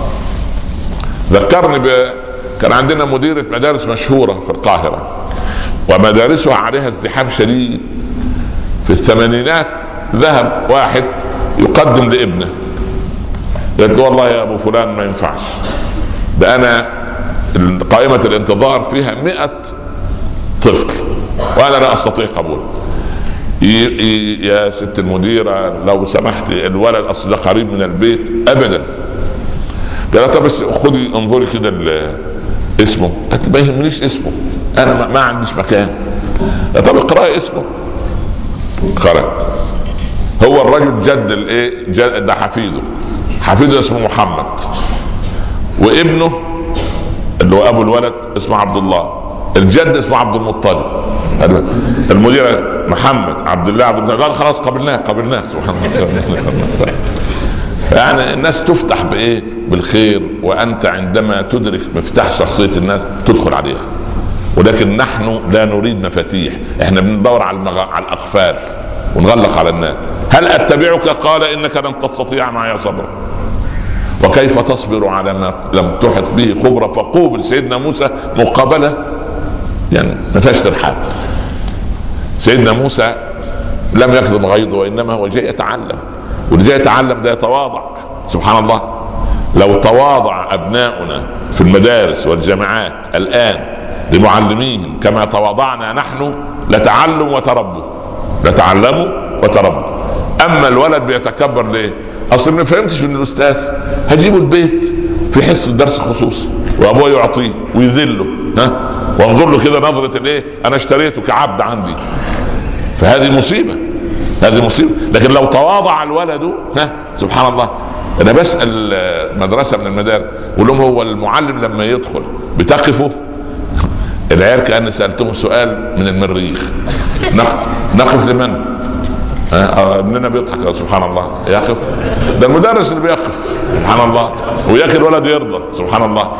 ذكرني كان عندنا مديرة مدارس مشهورة في القاهرة ومدارسها عليها ازدحام شديد. في الثمانينات ذهب واحد يقدم لابنه قال له والله يا ابو فلان ما ينفعش، ده انا قائمة الانتظار فيها 100 طفل وانا لا استطيع قبول. يا ست المديرة لو سمحت الولد اصل ده قريب من البيت. ابدا. قال طب بس خدي انظري كده اسمه. قالت ما يهمنيش اسمه انا ما عنديش مكان. طب اقرأي اسمه. قرأت. هو الرجل جد الايه جد ده حفيده اسمه محمد وابنه اللي هو ابو الولد اسمه عبد الله، الجد اسمه عبد المطلب. المدير محمد عبد الله عبد المطلب. قال خلاص قبلناه سبحان الله. يعني الناس تفتح بايه بالخير وانت عندما تدرك مفتاح شخصية الناس تدخل عليها. ولكن نحن لا نريد مفاتيح، احنا بندور على الاقفال ونغلق على الناس. هل اتبعك؟ قال انك لن تستطيع معي صبرا. وكيف تصبر على ما لم تحط به خبرة؟ فقوبل سيدنا موسى مقابلة يعني ما فيهاش ترحاب. سيدنا موسى لم يكظم غيظه وانما هو جاي يتعلم، واللي جاي يتعلم ده يتواضع. سبحان الله. لو تواضع ابناؤنا في المدارس والجامعات الان لمعلميهم كما تواضعنا نحن لتعلموا وتربوا. اما الولد بيتكبر ليه؟ اصل ما فهمتش من الاستاذ، هجيبه البيت في حصه درس خصوصي وابوه يعطيه ويذله، وانظر له كده نظره الايه، انا اشتريته كعبد عندي. فهذه مصيبه. لكن لو تواضع الولد سبحان الله. انا بسال مدرسه من المدارس اقول لهم هو المعلم لما يدخل بتقفوا؟ العيال كأني سالتهم سؤال من المريخ. نقف لمن؟ ابننا بيضحك سبحان الله، يقف؟ ده المدرس اللي بيقف سبحان الله، وياك الولد يرضى سبحان الله.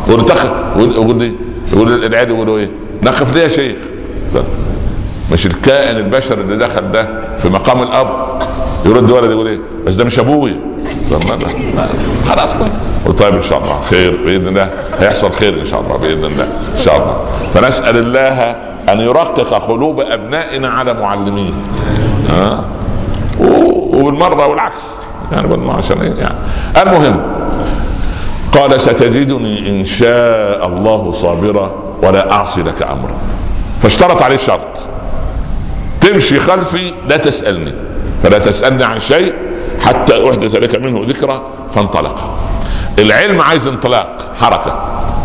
يقول العيال يقولوا ايه؟ نقف ليه يا شيخ؟ مش الكائن البشري اللي دخل ده في مقام الاب يرد ولد يقول ايه؟ بس ده مش ابوي. خلاص بقى. طيب ان شاء الله خير باذن الله، هيحصل خير ان شاء الله باذن الله ان شاء الله. فنسال الله ان يرقق قلوب ابنائنا على معلمين، وبالمره والعكس يعني عشان ايه يعني. المهم قال ستجدني ان شاء الله صابرا ولا اعصي لك امرا. فاشترط عليه شرط: تمشي خلفي لا تسالني، فلا تسالني عن شيء حتى احدث لك منه ذكرى. فانطلق. العلم عايز انطلاق، حركه.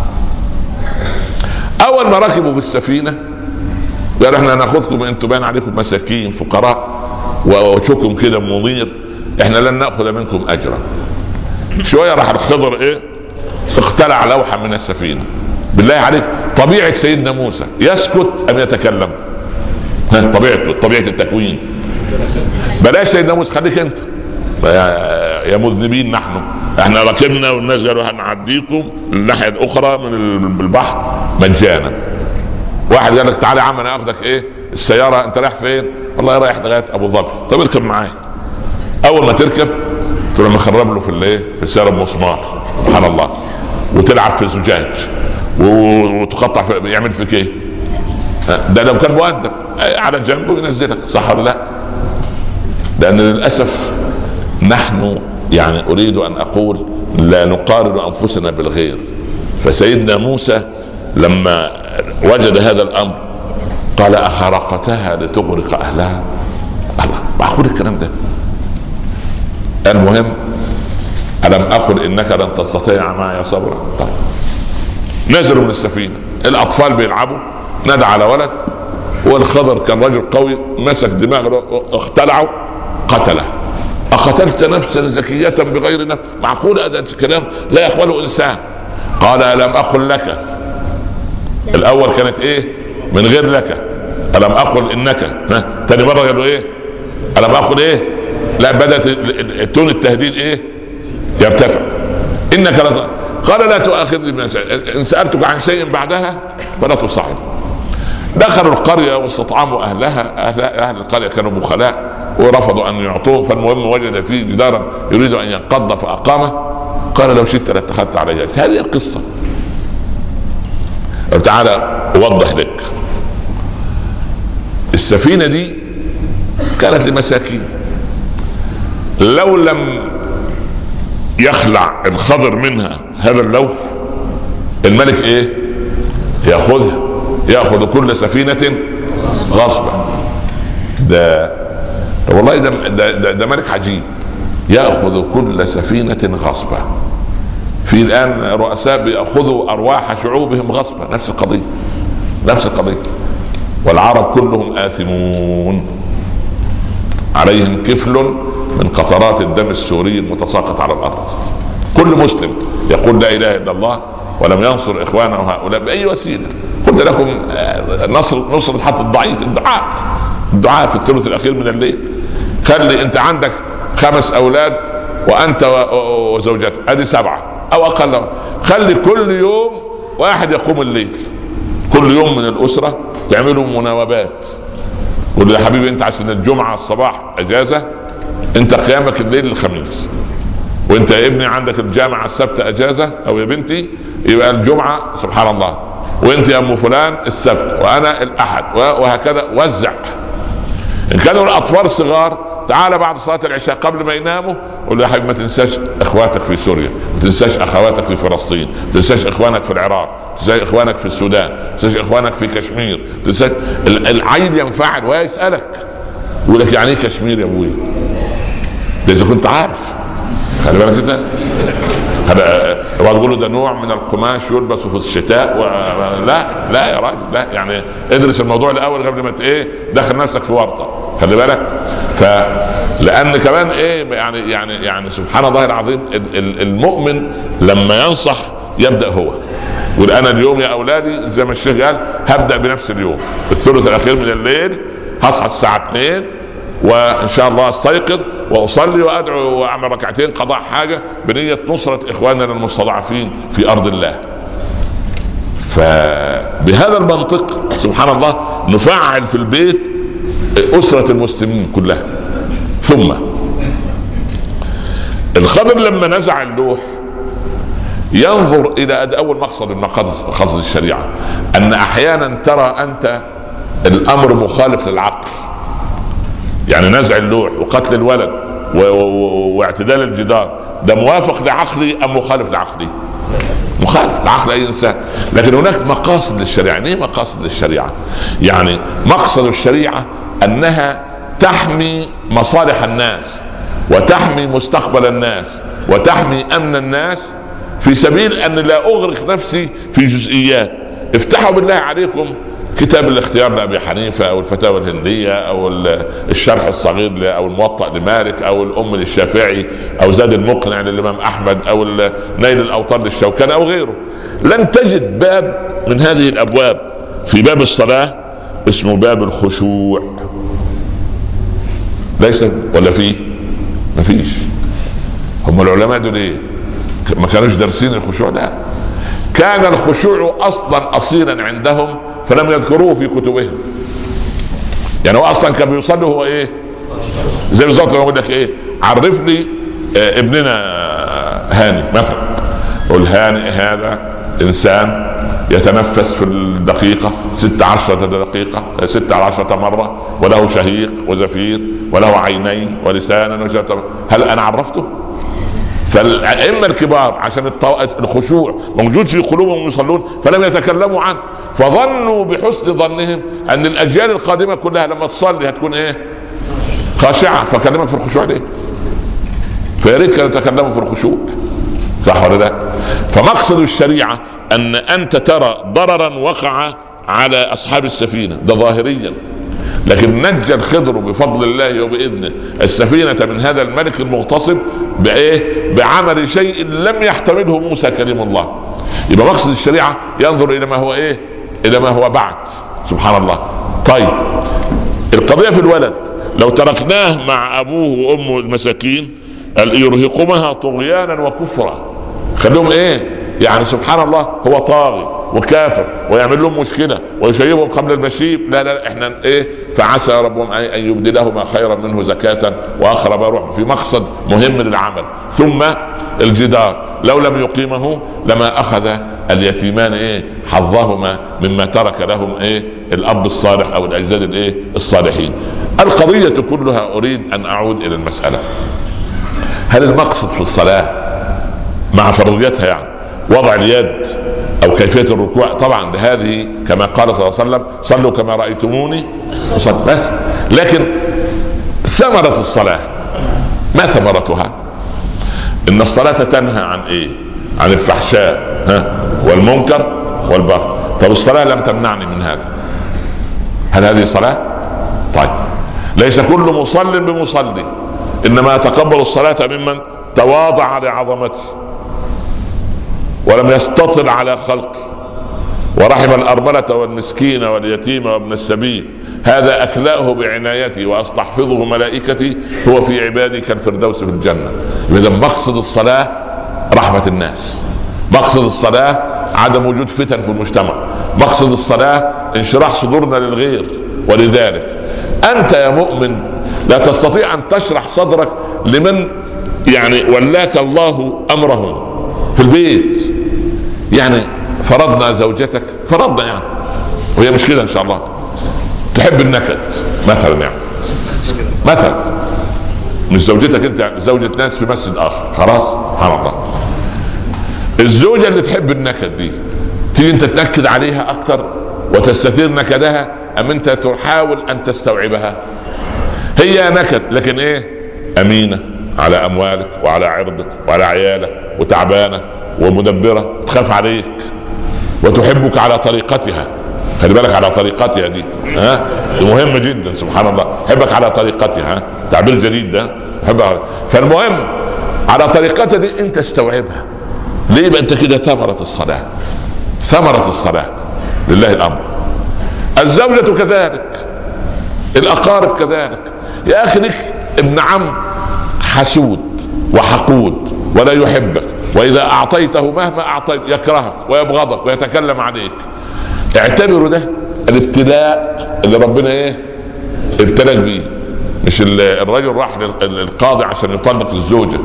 اول ما ركبوا في السفينه قال احنا هناخذكم، انتم باين عليكم مساكين فقراء ووجهكم كده منير، احنا لن ناخذ منكم اجرا. شويه راح الخضر ايه؟ اختلع لوحه من السفينه. بالله عليك طبيعه سيدنا موسى يسكت ام يتكلم؟ طبيعه التكوين. بلاش سيدنا موسى، خليك انت يا مذنبين. احنا ركبنا والناس قالوا هنعديكم الناحيه الاخرى من البحر مجانا. واحد قال لك تعالى يا عم انا اخدك ايه السياره، انت رايح فين؟ والله رايح لغايه ابو ظبي. طب اركب معايا. اول ما تركب تروح مخرب له في الايه، في السياره بمسمار سبحان الله، وتلعب في زجاج وتقطع يعمل فيك ايه؟ ده لو كان مؤدب على جنبه ينزلك، صح ولا لا؟ لان للاسف نحن يعني اريد ان اقول لا نقارن انفسنا بالغير. فسيدنا موسى لما وجد هذا الامر قال اخرقتها لتغرق اهلها؟ الله، معقول الكلام ده؟ المهم الم اقل انك لن تستطيع معي صبرا. طيب نزلوا من السفينه، الاطفال بيلعبوا، نادى على ولد، والخضر كان رجل قوي مسك دماغه اختلعه قتله. أقتلت نفسا زكية بغير نفس؟ معقول هذا الكلام لا يقبله إنسان. قال ألم أقل لك؟ الأول كانت إيه؟ من غير لك. ألم أقل إنك؟ تاني مرة قالوا إيه؟ ألم أقل إيه؟ لا، بدأت تون التهديد إيه؟ يرتفع. إنك قال لا تؤاخذني إن سألتك عن شيء بعدها فلا تصعد. دخلوا القرية واستطعموا أهلها. أهل القرية كانوا بخلاء ورفضوا أن يعطوه. فالمهم وجد فيه جدارا يريد أن ينقض فأقامه. قال لو شئت لاتخذت علي أجر. هذه القصة. تعالى أوضح لك. السفينة دي كانت لمساكين. لو لم يخلع الخضر منها هذا اللوح الملك ايه؟ يأخذها، يأخذ كل سفينة غصبا. ده والله ده ملك عجيب، يأخذ كل سفينة غصبا. في الآن رؤساء بيأخذوا أرواح شعوبهم غصبا، نفس القضية. والعرب كلهم آثمون، عليهم كفل من قطرات الدم السوري المتساقط على الأرض. كل مسلم يقول لا إله إلا الله ولم ينصر إخوانه هؤلاء بأي وسيلة. قلت لكم نصر حتى الضعيف، الدعاء في الثلث الأخير من الليل. خلي أنت عندك 5 أولاد وأنت وزوجتك، أدي 7 أو أقل. خلي كل يوم واحد يقوم الليل، كل يوم من الأسرة تعملوا مناوبات. قل يا حبيبي أنت عشان الجمعة الصباح أجازة، أنت قيامك الليل الخميس، وأنت يا ابني عندك الجامعة السبت أجازة، أو يا بنتي يبقى الجمعة سبحان الله، وأنت يا أم فلان السبت، وأنا الأحد، وهكذا. وزع. إن كانوا الأطفال صغار تعال بعد صلاة العشاء قبل ما يناموا قول له يا حبيبي ما تنساش اخواتك في سوريا، ما تنساش اخواتك في فلسطين، ما تنساش اخوانك في العراق، ما تنساش اخوانك في السودان، ما تنساش اخوانك في كشمير، ما تنساش. العيل ينفعل ويسألك يقول لك يعني ايه كشمير يا ابوي؟ ده اذا كنت عارف. خلي بالك انت تقول له ده نوع من القماش يلبس في الشتاء لا يا راجل، لا يعني ادرس الموضوع الاول قبل ما دخل نفسك في ورطه. خلي بالك. لان كمان يعني سبحان الله العظيم المؤمن لما ينصح يبدا هو يقول انا اليوم يا اولادي زي ما الشيخ قال هبدا بنفس اليوم الثلث الاخير من الليل هصحى الساعه 2 وان شاء الله استيقظ واصلي وادعو واعمل ركعتين قضاء حاجه بنيه نصره اخواننا المستضعفين في ارض الله. فبهذا المنطق سبحان الله نفعل في البيت اسره المسلمين كلها. ثم الخضر لما نزع اللوح ينظر الى اول مقصد من مقاصد الشريعه، ان احيانا ترى انت الامر مخالف للعقل، يعني نزع اللوح وقتل الولد واعتدال الجدار ده موافق لعقلي ام مخالف لعقلي؟ مخالف لعقل اي انسان. لكن هناك مقاصد للشريعه. يعني ايه مقاصد للشريعه؟ يعني مقصد الشريعه انها تحمي مصالح الناس وتحمي مستقبل الناس وتحمي امن الناس، في سبيل ان لا اغرق نفسي في جزئيات. افتحوا بالله عليكم كتاب الاختيار لأبي حنيفة أو الفتاوى الهندية أو الشرح الصغير أو الموطأ لمالك أو الأم للشافعي أو زاد المقنع للإمام أحمد أو نيل الأوطار للشوكاني أو غيره، لن تجد باب من هذه الأبواب في باب الصلاة اسمه باب الخشوع. ليس ولا فيه؟ ما فيش. هم العلماء دول ايه؟ ما كانوش دارسين الخشوع؟ لا، كان الخشوع اصلا اصيلا عندهم فلم يذكروه في كتبهم. يعني هو اصلا كان بيصلي هو ايه؟ زي بالظبط لما اقول لك ايه؟ عرف لي ابننا هاني مثلا، قل هاني هذا انسان يتنفس في الدقيقة 16 دقيقة 16 مرة وله شهيق وزفير وله عينين ولسانا وشهر. هل انا عرفته؟ فالأئمة الكبار عشان الخشوع موجود في قلوبهم يصلون فلم يتكلموا عنه، فظنوا بحسن ظنهم ان الاجيال القادمة كلها لما تصلي هتكون ايه؟ خاشعة. فكلمك في الخشوع ليه؟ فيا ريت كانوا يتكلموا في الخشوع، صح ولا لا؟ فمقصد الشريعة ان انت ترى ضررا وقع على اصحاب السفينة ده ظاهريا، لكن نجى الخضر بفضل الله وبإذنه السفينة من هذا الملك المغتصب بإيه؟ بعمل شيء لم يحتمله موسى كريم الله. يبقى مقصد الشريعة ينظر إلى ما هو إيه؟ إلى ما هو بعد. سبحان الله. طيب القضية في الولد لو تركناه مع أبوه وأمه المساكين يرهقهما طغيانا وكفرا، خلوهم إيه؟ يعني سبحان الله هو طاغي وكافر ويعمل لهم مشكلة ويشيبهم قبل المشيب. لا احنا ايه؟ فعسى ربهم ان يبدلهما خيرا منه زكاة واقرب روحا، في مقصد مهم للعمل. ثم الجدار لو لم يقيمه لما اخذ اليتيمان ايه؟ حظهما مما ترك لهم ايه؟ الاب الصالح او الاجداد الايه؟ الصالحين. القضية كلها اريد ان اعود الى المسألة، هل المقصد في الصلاة مع فرضيتها يعني وضع اليد او كيفية الركوع؟ طبعا هذه كما قال صلى الله عليه وسلم صلوا كما رأيتموني أصلي، بس. لكن ثمرة الصلاة ما ثمرتها؟ ان الصلاة تنهى عن ايه؟ عن الفحشاء والمنكر والبغي. طب الصلاة لم تمنعني من هذا، هل هذه صلاة؟ طيب ليس كل مصل بمصلي، انما يتقبل الصلاة ممن تواضع لعظمته ولم يستطل على خلقه ورحم الأرملة والمسكين واليتيم وابن السبيل، هذا أكلأه بعنايتي وأستحفظه ملائكتي هو في عبادي كالفردوس في الجنة. إذا مقصد الصلاة رحمة الناس، مقصد الصلاة عدم وجود فتن في المجتمع، مقصد الصلاة انشراح صدورنا للغير. ولذلك أنت يا مؤمن لا تستطيع أن تشرح صدرك لمن يعني ولاك الله أمرهم في البيت. يعني فرضنا زوجتك، فرضنا يعني وهي مش كده ان شاء الله، تحب النكد مثلا، يعني مثلا مش زوجتك انت، زوجة ناس في مسجد اخر، خلاص سبحان الله. الزوجة اللي تحب النكد دي تيجي انت تنكد عليها اكتر وتستثير نكدها، ام انت تحاول ان تستوعبها؟ هي نكد لكن ايه؟ امينة على اموالك وعلى عرضك وعلى عيالك، وتعبانة ومدبرة، تخاف عليك وتحبك على طريقتها. خلي بالك على طريقتها دي، ها دي مهمة جدا سبحان الله. حبك على طريقتها، ها تعبير جديد ده، حبك. فالمهم على طريقتها دي انت استوعبها. ليه؟ بقى انت كده ثمرة الصلاة، ثمرة الصلاة لله الامر. الزوجة كذلك، الاقارب كذلك. يا اخي لك ابن عم حسود وحقود ولا يحبك، واذا اعطيته مهما اعطيت يكرهك ويبغضك ويتكلم عليك. اعتبروا ده الابتلاء اللي ربنا ايه ابتلاك بيه. مش الرجل راح للقاضي عشان يطلق الزوجة،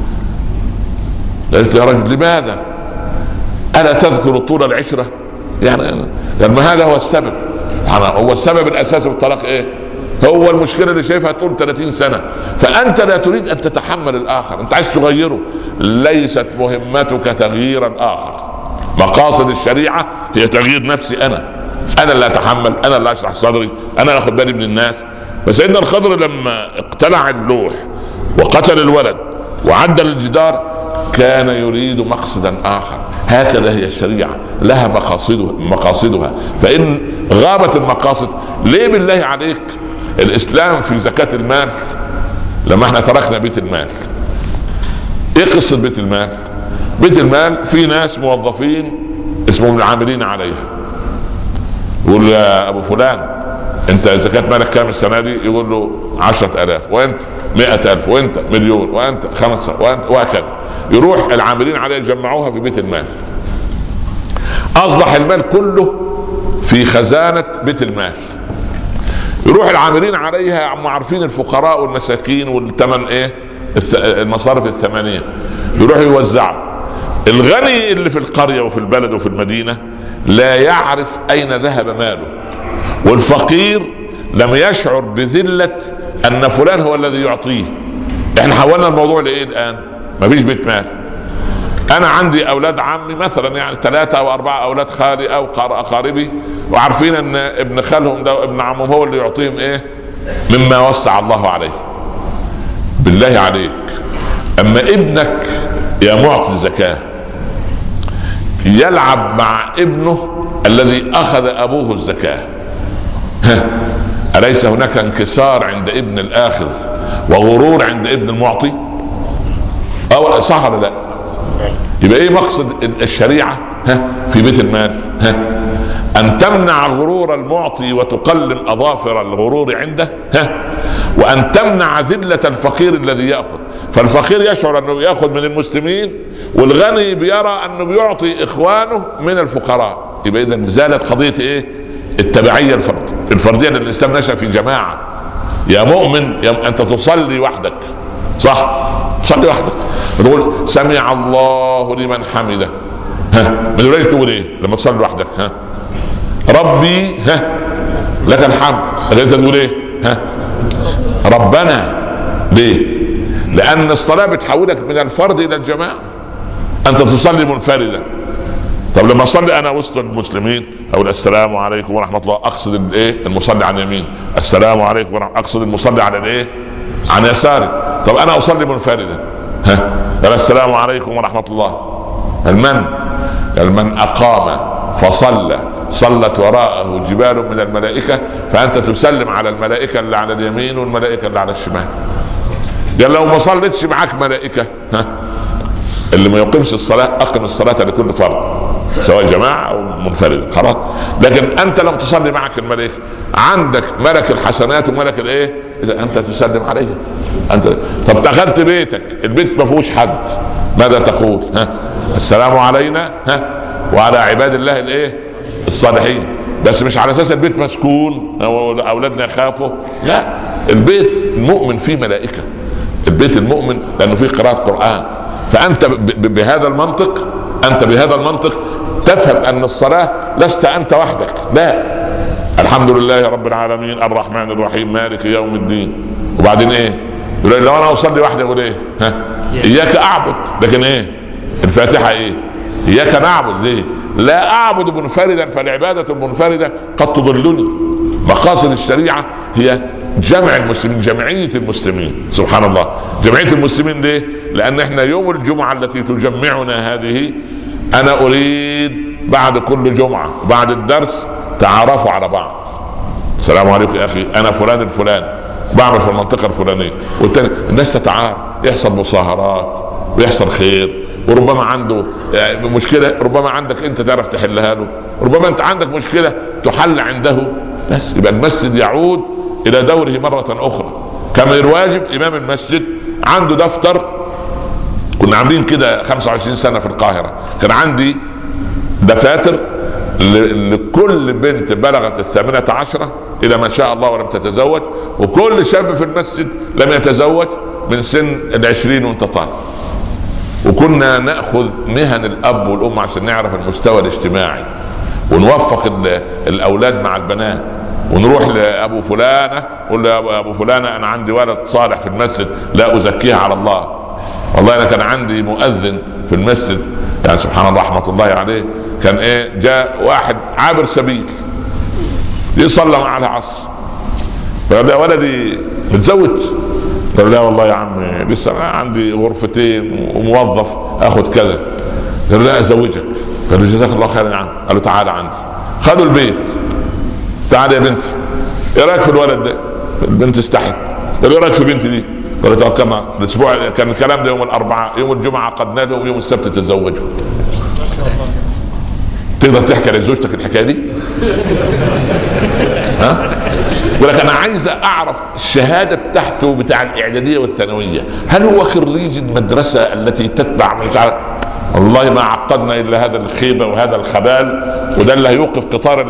قالت يا رجل لماذا؟ ألا تذكر طول العشرة؟ يعني ما هذا هو السبب، هو السبب الأساسي في الطلاق ايه؟ هو المشكلة اللي شايفها طول 30 سنة. فأنت لا تريد أن تتحمل الآخر، أنت عايز تغيره. ليست مهمتك تغيير الآخر. مقاصد الشريعة هي تغيير نفسي أنا اللي أتحمل، أنا اللي أشرح صدري، أنا اللي أخذ بالي من الناس. فسيدنا الخضر لما اقتلع اللوح وقتل الولد وعدل الجدار كان يريد مقصدا آخر. هكذا هي الشريعة، لها مقاصدها. فإن غابت المقاصد، ليه بالله عليك الإسلام في زكاة المال لما احنا تركنا بيت المال؟ ايه قصة بيت المال؟ بيت المال في ناس موظفين اسمهم العاملين عليها. يقول يا ابو فلان انت زكاة مالك كام السنة دي؟ يقول له 10,000، وانت 100,000، وانت مليون، وانت 5، وانت، وهكذا. يروح العاملين عليه يجمعوها في بيت المال. اصبح المال كله في خزانة بيت المال. يروح العاملين عليها هم عارفين الفقراء والمساكين والثمن ايه المصارف الثمانية، يروحوا يوزعوا. الغني اللي في القرية وفي البلد وفي المدينة لا يعرف اين ذهب ماله، والفقير لم يشعر بذلة ان فلان هو الذي يعطيه. احنا حولنا الموضوع لايه الان؟ مفيش بيت مال. انا عندي اولاد عمي مثلا، يعني 3 أو 4 اولاد خالي او اقاربي، وعارفين ان ابن خالهم ده وابن عمهم هو اللي يعطيهم ايه مما وسع الله عليه. بالله عليك اما ابنك يا معطي الزكاة يلعب مع ابنه الذي اخذ ابوه الزكاة، أليس هناك انكسار عند ابن الآخذ وغرور عند ابن المعطي؟ أو صح ولا لا؟ يبقى ايه مقصد الشريعة في بيت المال؟ أن تمنع غرور المعطي وتقلم أظافر الغرور عنده، وأن تمنع ذلة الفقير الذي يأخذ. فالفقير يشعر أنه يأخذ من المسلمين، والغني بيرى أنه بيعطي إخوانه من الفقراء. يبقى إذن زالت قضية ايه التبعية الفردية. الإسلام نشأ في جماعة. يا مؤمن أنت تصلي وحدك، صح؟ تصلي وحدك تقول سمع الله لمن حمده، من دلوقتي تقول ايه لما تصلي لوحدك؟ ربي لك الحمد. انت تقول ايه؟ ربنا. ليه؟ لأن الصلاة بتحولك من الفرد إلى الجماعة. أنت تصلي منفردا. طب لما اصلي انا وسط المسلمين اقول السلام عليكم ورحمه الله، اقصد الايه المصلي عن يمين، السلام عليكم اقصد المصلي على الايه عن يساري. طب انا اصلي منفردا، السلام عليكم ورحمه الله. من اقام فصلى صلت وراءه جبال من الملائكه، فانت تسلم على الملائكه اللي على اليمين والملائكه اللي على الشمال. قال لو ما صلتش معاك ملائكه، اللي ما يقيمش الصلاه اقم الصلاه لكل فرد سواء جماعة أو منفرد، خلاص. لكن أنت لم تصلي معك الملائكة، عندك ملك الحسنات وملك الإيه؟ إذا أنت تسلم عليه أنت. طب دخلت بيتك، البيت ما فيهوش حد، ماذا تقول؟ السلام علينا وعلى عباد الله الإيه؟ الصالحين. بس مش على أساس البيت مسكون أولادنا يخافوا، لا. البيت المؤمن فيه ملائكة، البيت المؤمن لأنه فيه قراءة قرآن. فأنت بهذا المنطق تفهم أن الصلاة لست أنت وحدك، لا. الحمد لله رب العالمين الرحمن الرحيم مالك يوم الدين. وبعدين إيه؟ لو انا اصلي واحده يقول ايه؟ اياك اعبد، لكن ايه الفاتحه ايه؟ اياك نعبد. ليه؟ لا اعبد منفردا فالعباده المنفرده قد تضلني. مقاصد الشريعه هي جمع المسلمين، جمعيه المسلمين. سبحان الله، جمعيه المسلمين. ليه؟ لان احنا يوم الجمعه التي تجمعنا هذه، انا اريد بعد كل جمعه بعد الدرس تعرفوا على بعض. السلام عليكم يا اخي، انا فلان الفلاني بعمل في المنطقه الفلانيه، والتاني الناس تتعارف، يحصل مصاهرات ويحصل خير، وربما عنده مشكله ربما عندك انت تعرف تحلها له، ربما انت عندك مشكله تحل عنده. بس يبقى المسجد يعود الى دوره مره اخرى. كما الواجب امام المسجد عنده دفتر. كنا عاملين كده 25 سنه في القاهره، كان عندي دفاتر لكل بنت بلغت 18 الى ما شاء الله ولم تتزوج، وكل شاب في المسجد لم يتزوج من سن 20 وانت طالع. وكنا ناخذ مهن الاب والام عشان نعرف المستوى الاجتماعي، ونوفق الاولاد مع البنات، ونروح لابو فلانه نقول له ابو فلانه انا عندي ولد صالح في المسجد لا ازكيه على الله. والله انا كان عندي مؤذن في المسجد يعني سبحان الله رحمه الله عليه، كان جاء واحد عابر سبيل يصلى مع العصر، فقال يا ولدي متزوج؟ قال لا والله يا عمي لسه عندي غرفتين وموظف اخذ كذا. قال لا ازوجك. قال له جزاك الله خيرا يا عم. قال له تعالى عندي. خدوا البيت. تعالى يا بنتي، ايه رايك في الولد ده؟ البنت استحت. قال له ايه رايك في بنتي دي؟ قال له توكلنا. الاسبوع كان الكلام ده يوم الاربعاء، يوم الجمعه عقدنا لهم يوم السبت تتزوجوا. تقدر تحكي لزوجتك الحكايه دي؟ ها؟ ولكن انا عايز اعرف الشهاده بتاعته بتاع الاعداديه والثانويه، هل هو خريج المدرسه التي تتبع مش عارف؟ والله ما عقدنا الا هذا الخيبه وهذا الخبال، وده اللي هيوقف قطار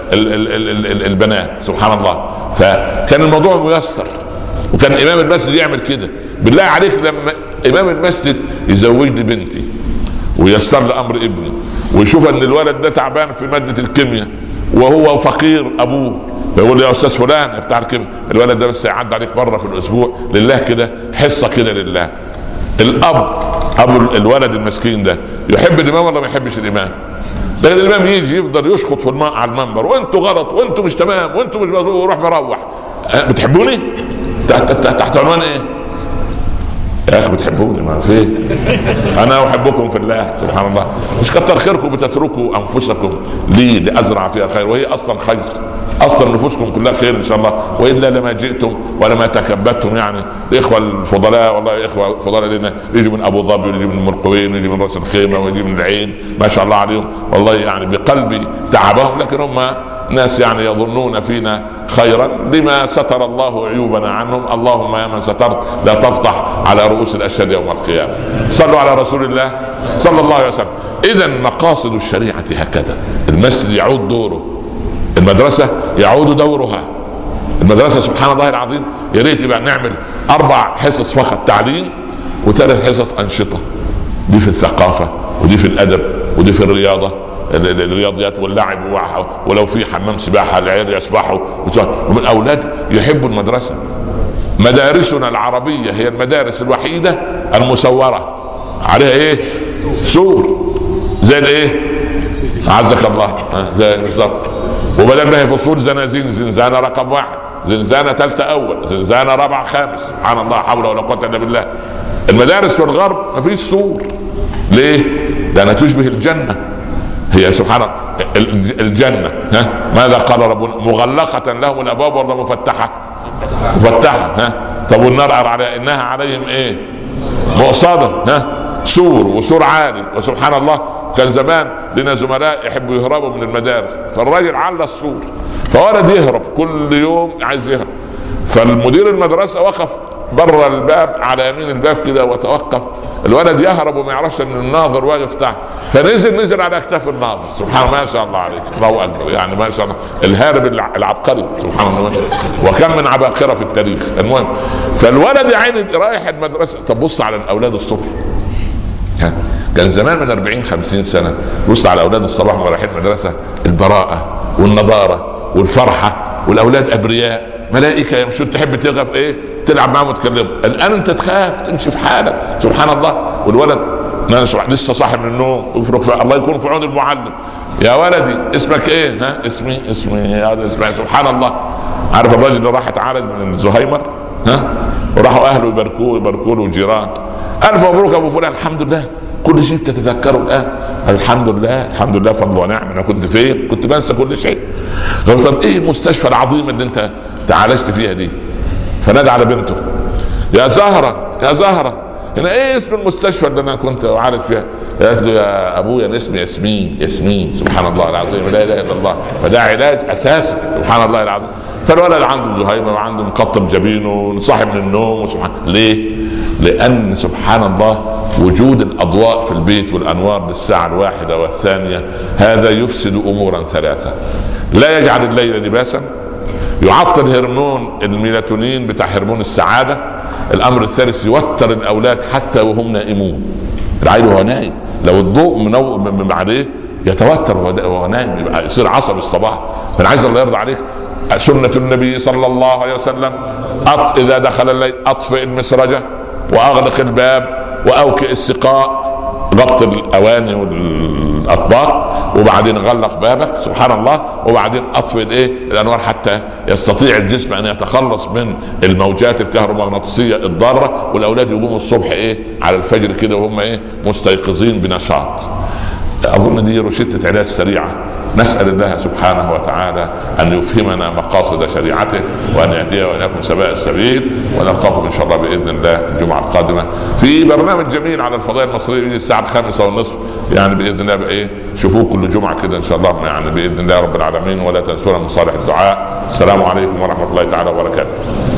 البنات. سبحان الله. فكان الموضوع ميسر، وكان امام المسجد يعمل كده. بالله عليك لما امام المسجد يزوج لي بنتي ويسر لي امر ابني، ويشوف ان الولد ده تعبان في ماده الكيمياء وهو فقير ابوه، يقول لي يا استاذ فلان بتاع الكيمياء الولد ده بس يعدي عليك مره في الاسبوع لله كده، حصه كده لله. الاب ابو الولد المسكين ده يحب الامام ولا ما يحبش الامام؟ لكن الامام يجي يفضل يشخط في الماء على المنبر، وانتوا غلط وانتوا مش تمام وانتوا مش مظبوط، ويروح مروح. بتحبوني؟ تحت عنوان ايه؟ يا اخي بتحبوني ما في، انا احبكم في الله. سبحان الله. مش كتر خيركم بتتركوا انفسكم لي لازرع فيها خير، وهي اصلا خير، اصلا نفوسكم كلها خير ان شاء الله، والا لما جئتم ولما تكبدتم. يعني الاخوه الفضلاء والله اخوه فضلاء لنا، يجوا من ابو ظبي ويجي من المرقوين ويجي من راس الخيمه ويجي من العين، ما شاء الله عليهم والله، يعني بقلبي تعبهم، لكن هم ناس يعني يظنون فينا خيرا لما ستر الله عيوبنا عنهم. اللهم يا من سترت لا تفضح على رؤوس الاشهاد يوم القيامه. صلوا على رسول الله صلى الله عليه وسلم. اذا مقاصد الشريعه هكذا. المسجد يعود دوره، المدرسه يعود دورها. المدرسه سبحان الله العظيم يا ريت يبقى نعمل 4 حصص فقط تعليم و3 حصص انشطه، دي في الثقافه ودي في الادب ودي في الرياضه، الرياضيات واللعب، ولو في حمام سباحه العيال يسبحوا، ومن اولاد يحبوا المدرسه. مدارسنا العربيه هي المدارس الوحيده المسوره عليها ايه؟ سور. زي الايه؟ عزك الله، زي بالظبط. وبدل ما هي فصول زنازين، زنزانه رقم 1، زنزانه ثالثه اول، زنزانه رابعه خامس. سبحان الله، حول ولا قوه الا بالله. المدارس في الغرب ما فيش سور. ليه؟ لانها تشبه الجنه. هي سبحان الله الجنه ماذا قال ربنا؟ مغلقه لهم الابواب ولا مفتحه؟ مفتحه. طب والنار على انها عليهم ايه؟ مؤصده. سور، وسور عالي. وسبحان الله كان زمان لنا زملاء يحبوا يهربوا من المدارس، فالراجل على السور، فولد يهرب كل يوم عايز يهرب، فالمدير المدرسه وقف بره الباب على يمين الباب كده وتوقف، الولد يهرب وما يعرفش ان الناظر واقف تحت، فنزل على اكتاف الناظر. سبحان الله، ما شاء الله عليك، الله اكبر، يعني ما شاء الله الهارب العبقري. سبحان الله، وكم من عباقرة في التاريخ. المهم، فالولد يا عيني رايح المدرسه. طب بص على الاولاد الصبح، كان زمان من 40-50 سنه بص على اولاد الصباح وهم رايحين المدرسه، البراءه والنضاره والفرحه، والاولاد ابرياء ملائكه يمشون، تحب تقف ايه تلعب معهم وتكلمهم. الان انت تخاف تمشي في حالك. سبحان الله. والولد لسه صاحي من النوم الله يكون في عون المعلم. يا ولدي اسمك ايه؟ ها اسمي هذا اسمه. سبحان الله. عارف الراجل اللي راح يتعالج من الزهايمر وراحوا اهله يباركوا له وجيران، الف مبروك ابو فلان. الحمد لله كل شيء تتذكره الان. الحمد لله فضل ونعم. انا كنت فين؟ كنت بنسى كل شيء. طب ايه المستشفى العظيمه اللي انت تعالجت فيها دي؟ فنادى على بنته يا زهره هنا ايه اسم المستشفى اللي انا كنت اعالج فيها؟ قالت له يا ابويا انا اسمي ياسمين. سبحان الله العظيم، لا اله الا الله. فده علاج اساسي. سبحان الله العظيم. فالولد عنده زهايمر وعنده مقطب جبينه وصاحي من النوم. وسبحان ليه؟ لان سبحان الله وجود الاضواء في البيت والانوار للساعه 1 و2 هذا يفسد امورا 3. لا يجعل الليل لباسا، يعطل هرمون الميلاتونين بتاع هرمون السعاده. الامر الثالث يوتر الاولاد حتى وهم نائمون. العيل وهو نايم لو الضوء من عليه يتوتر وهو نايم، يبقى يصير عصبي الصباح. فانا عايز الله يرضى عليك سنه النبي صلى الله عليه وسلم اذا دخل الليل اطفئ المسرجه واغلق الباب واوكئ السقاء، ضبط الاواني والاطباق، وبعدين غلق بابك. سبحان الله. وبعدين اطفئ الانوار حتى يستطيع الجسم ان يتخلص من الموجات الكهرومغناطيسيه الضاره، والاولاد يقوموا الصبح على الفجر كده وهم مستيقظين بنشاط. اظن دي روشته علاج سريعه. نسال الله سبحانه وتعالى ان يفهمنا مقاصد شريعته وان يهدينا واياكم سواء السبيل. ونلقاكم ان شاء الله باذن الله الجمعه القادمه في برنامج جميل على الفضائيه المصريه الساعه 5:30 يعني باذن الله. شوفوه كل جمعه كده ان شاء الله يعني باذن الله رب العالمين. ولا تنسونا من صالح الدعاء. السلام عليكم ورحمه الله تعالى وبركاته.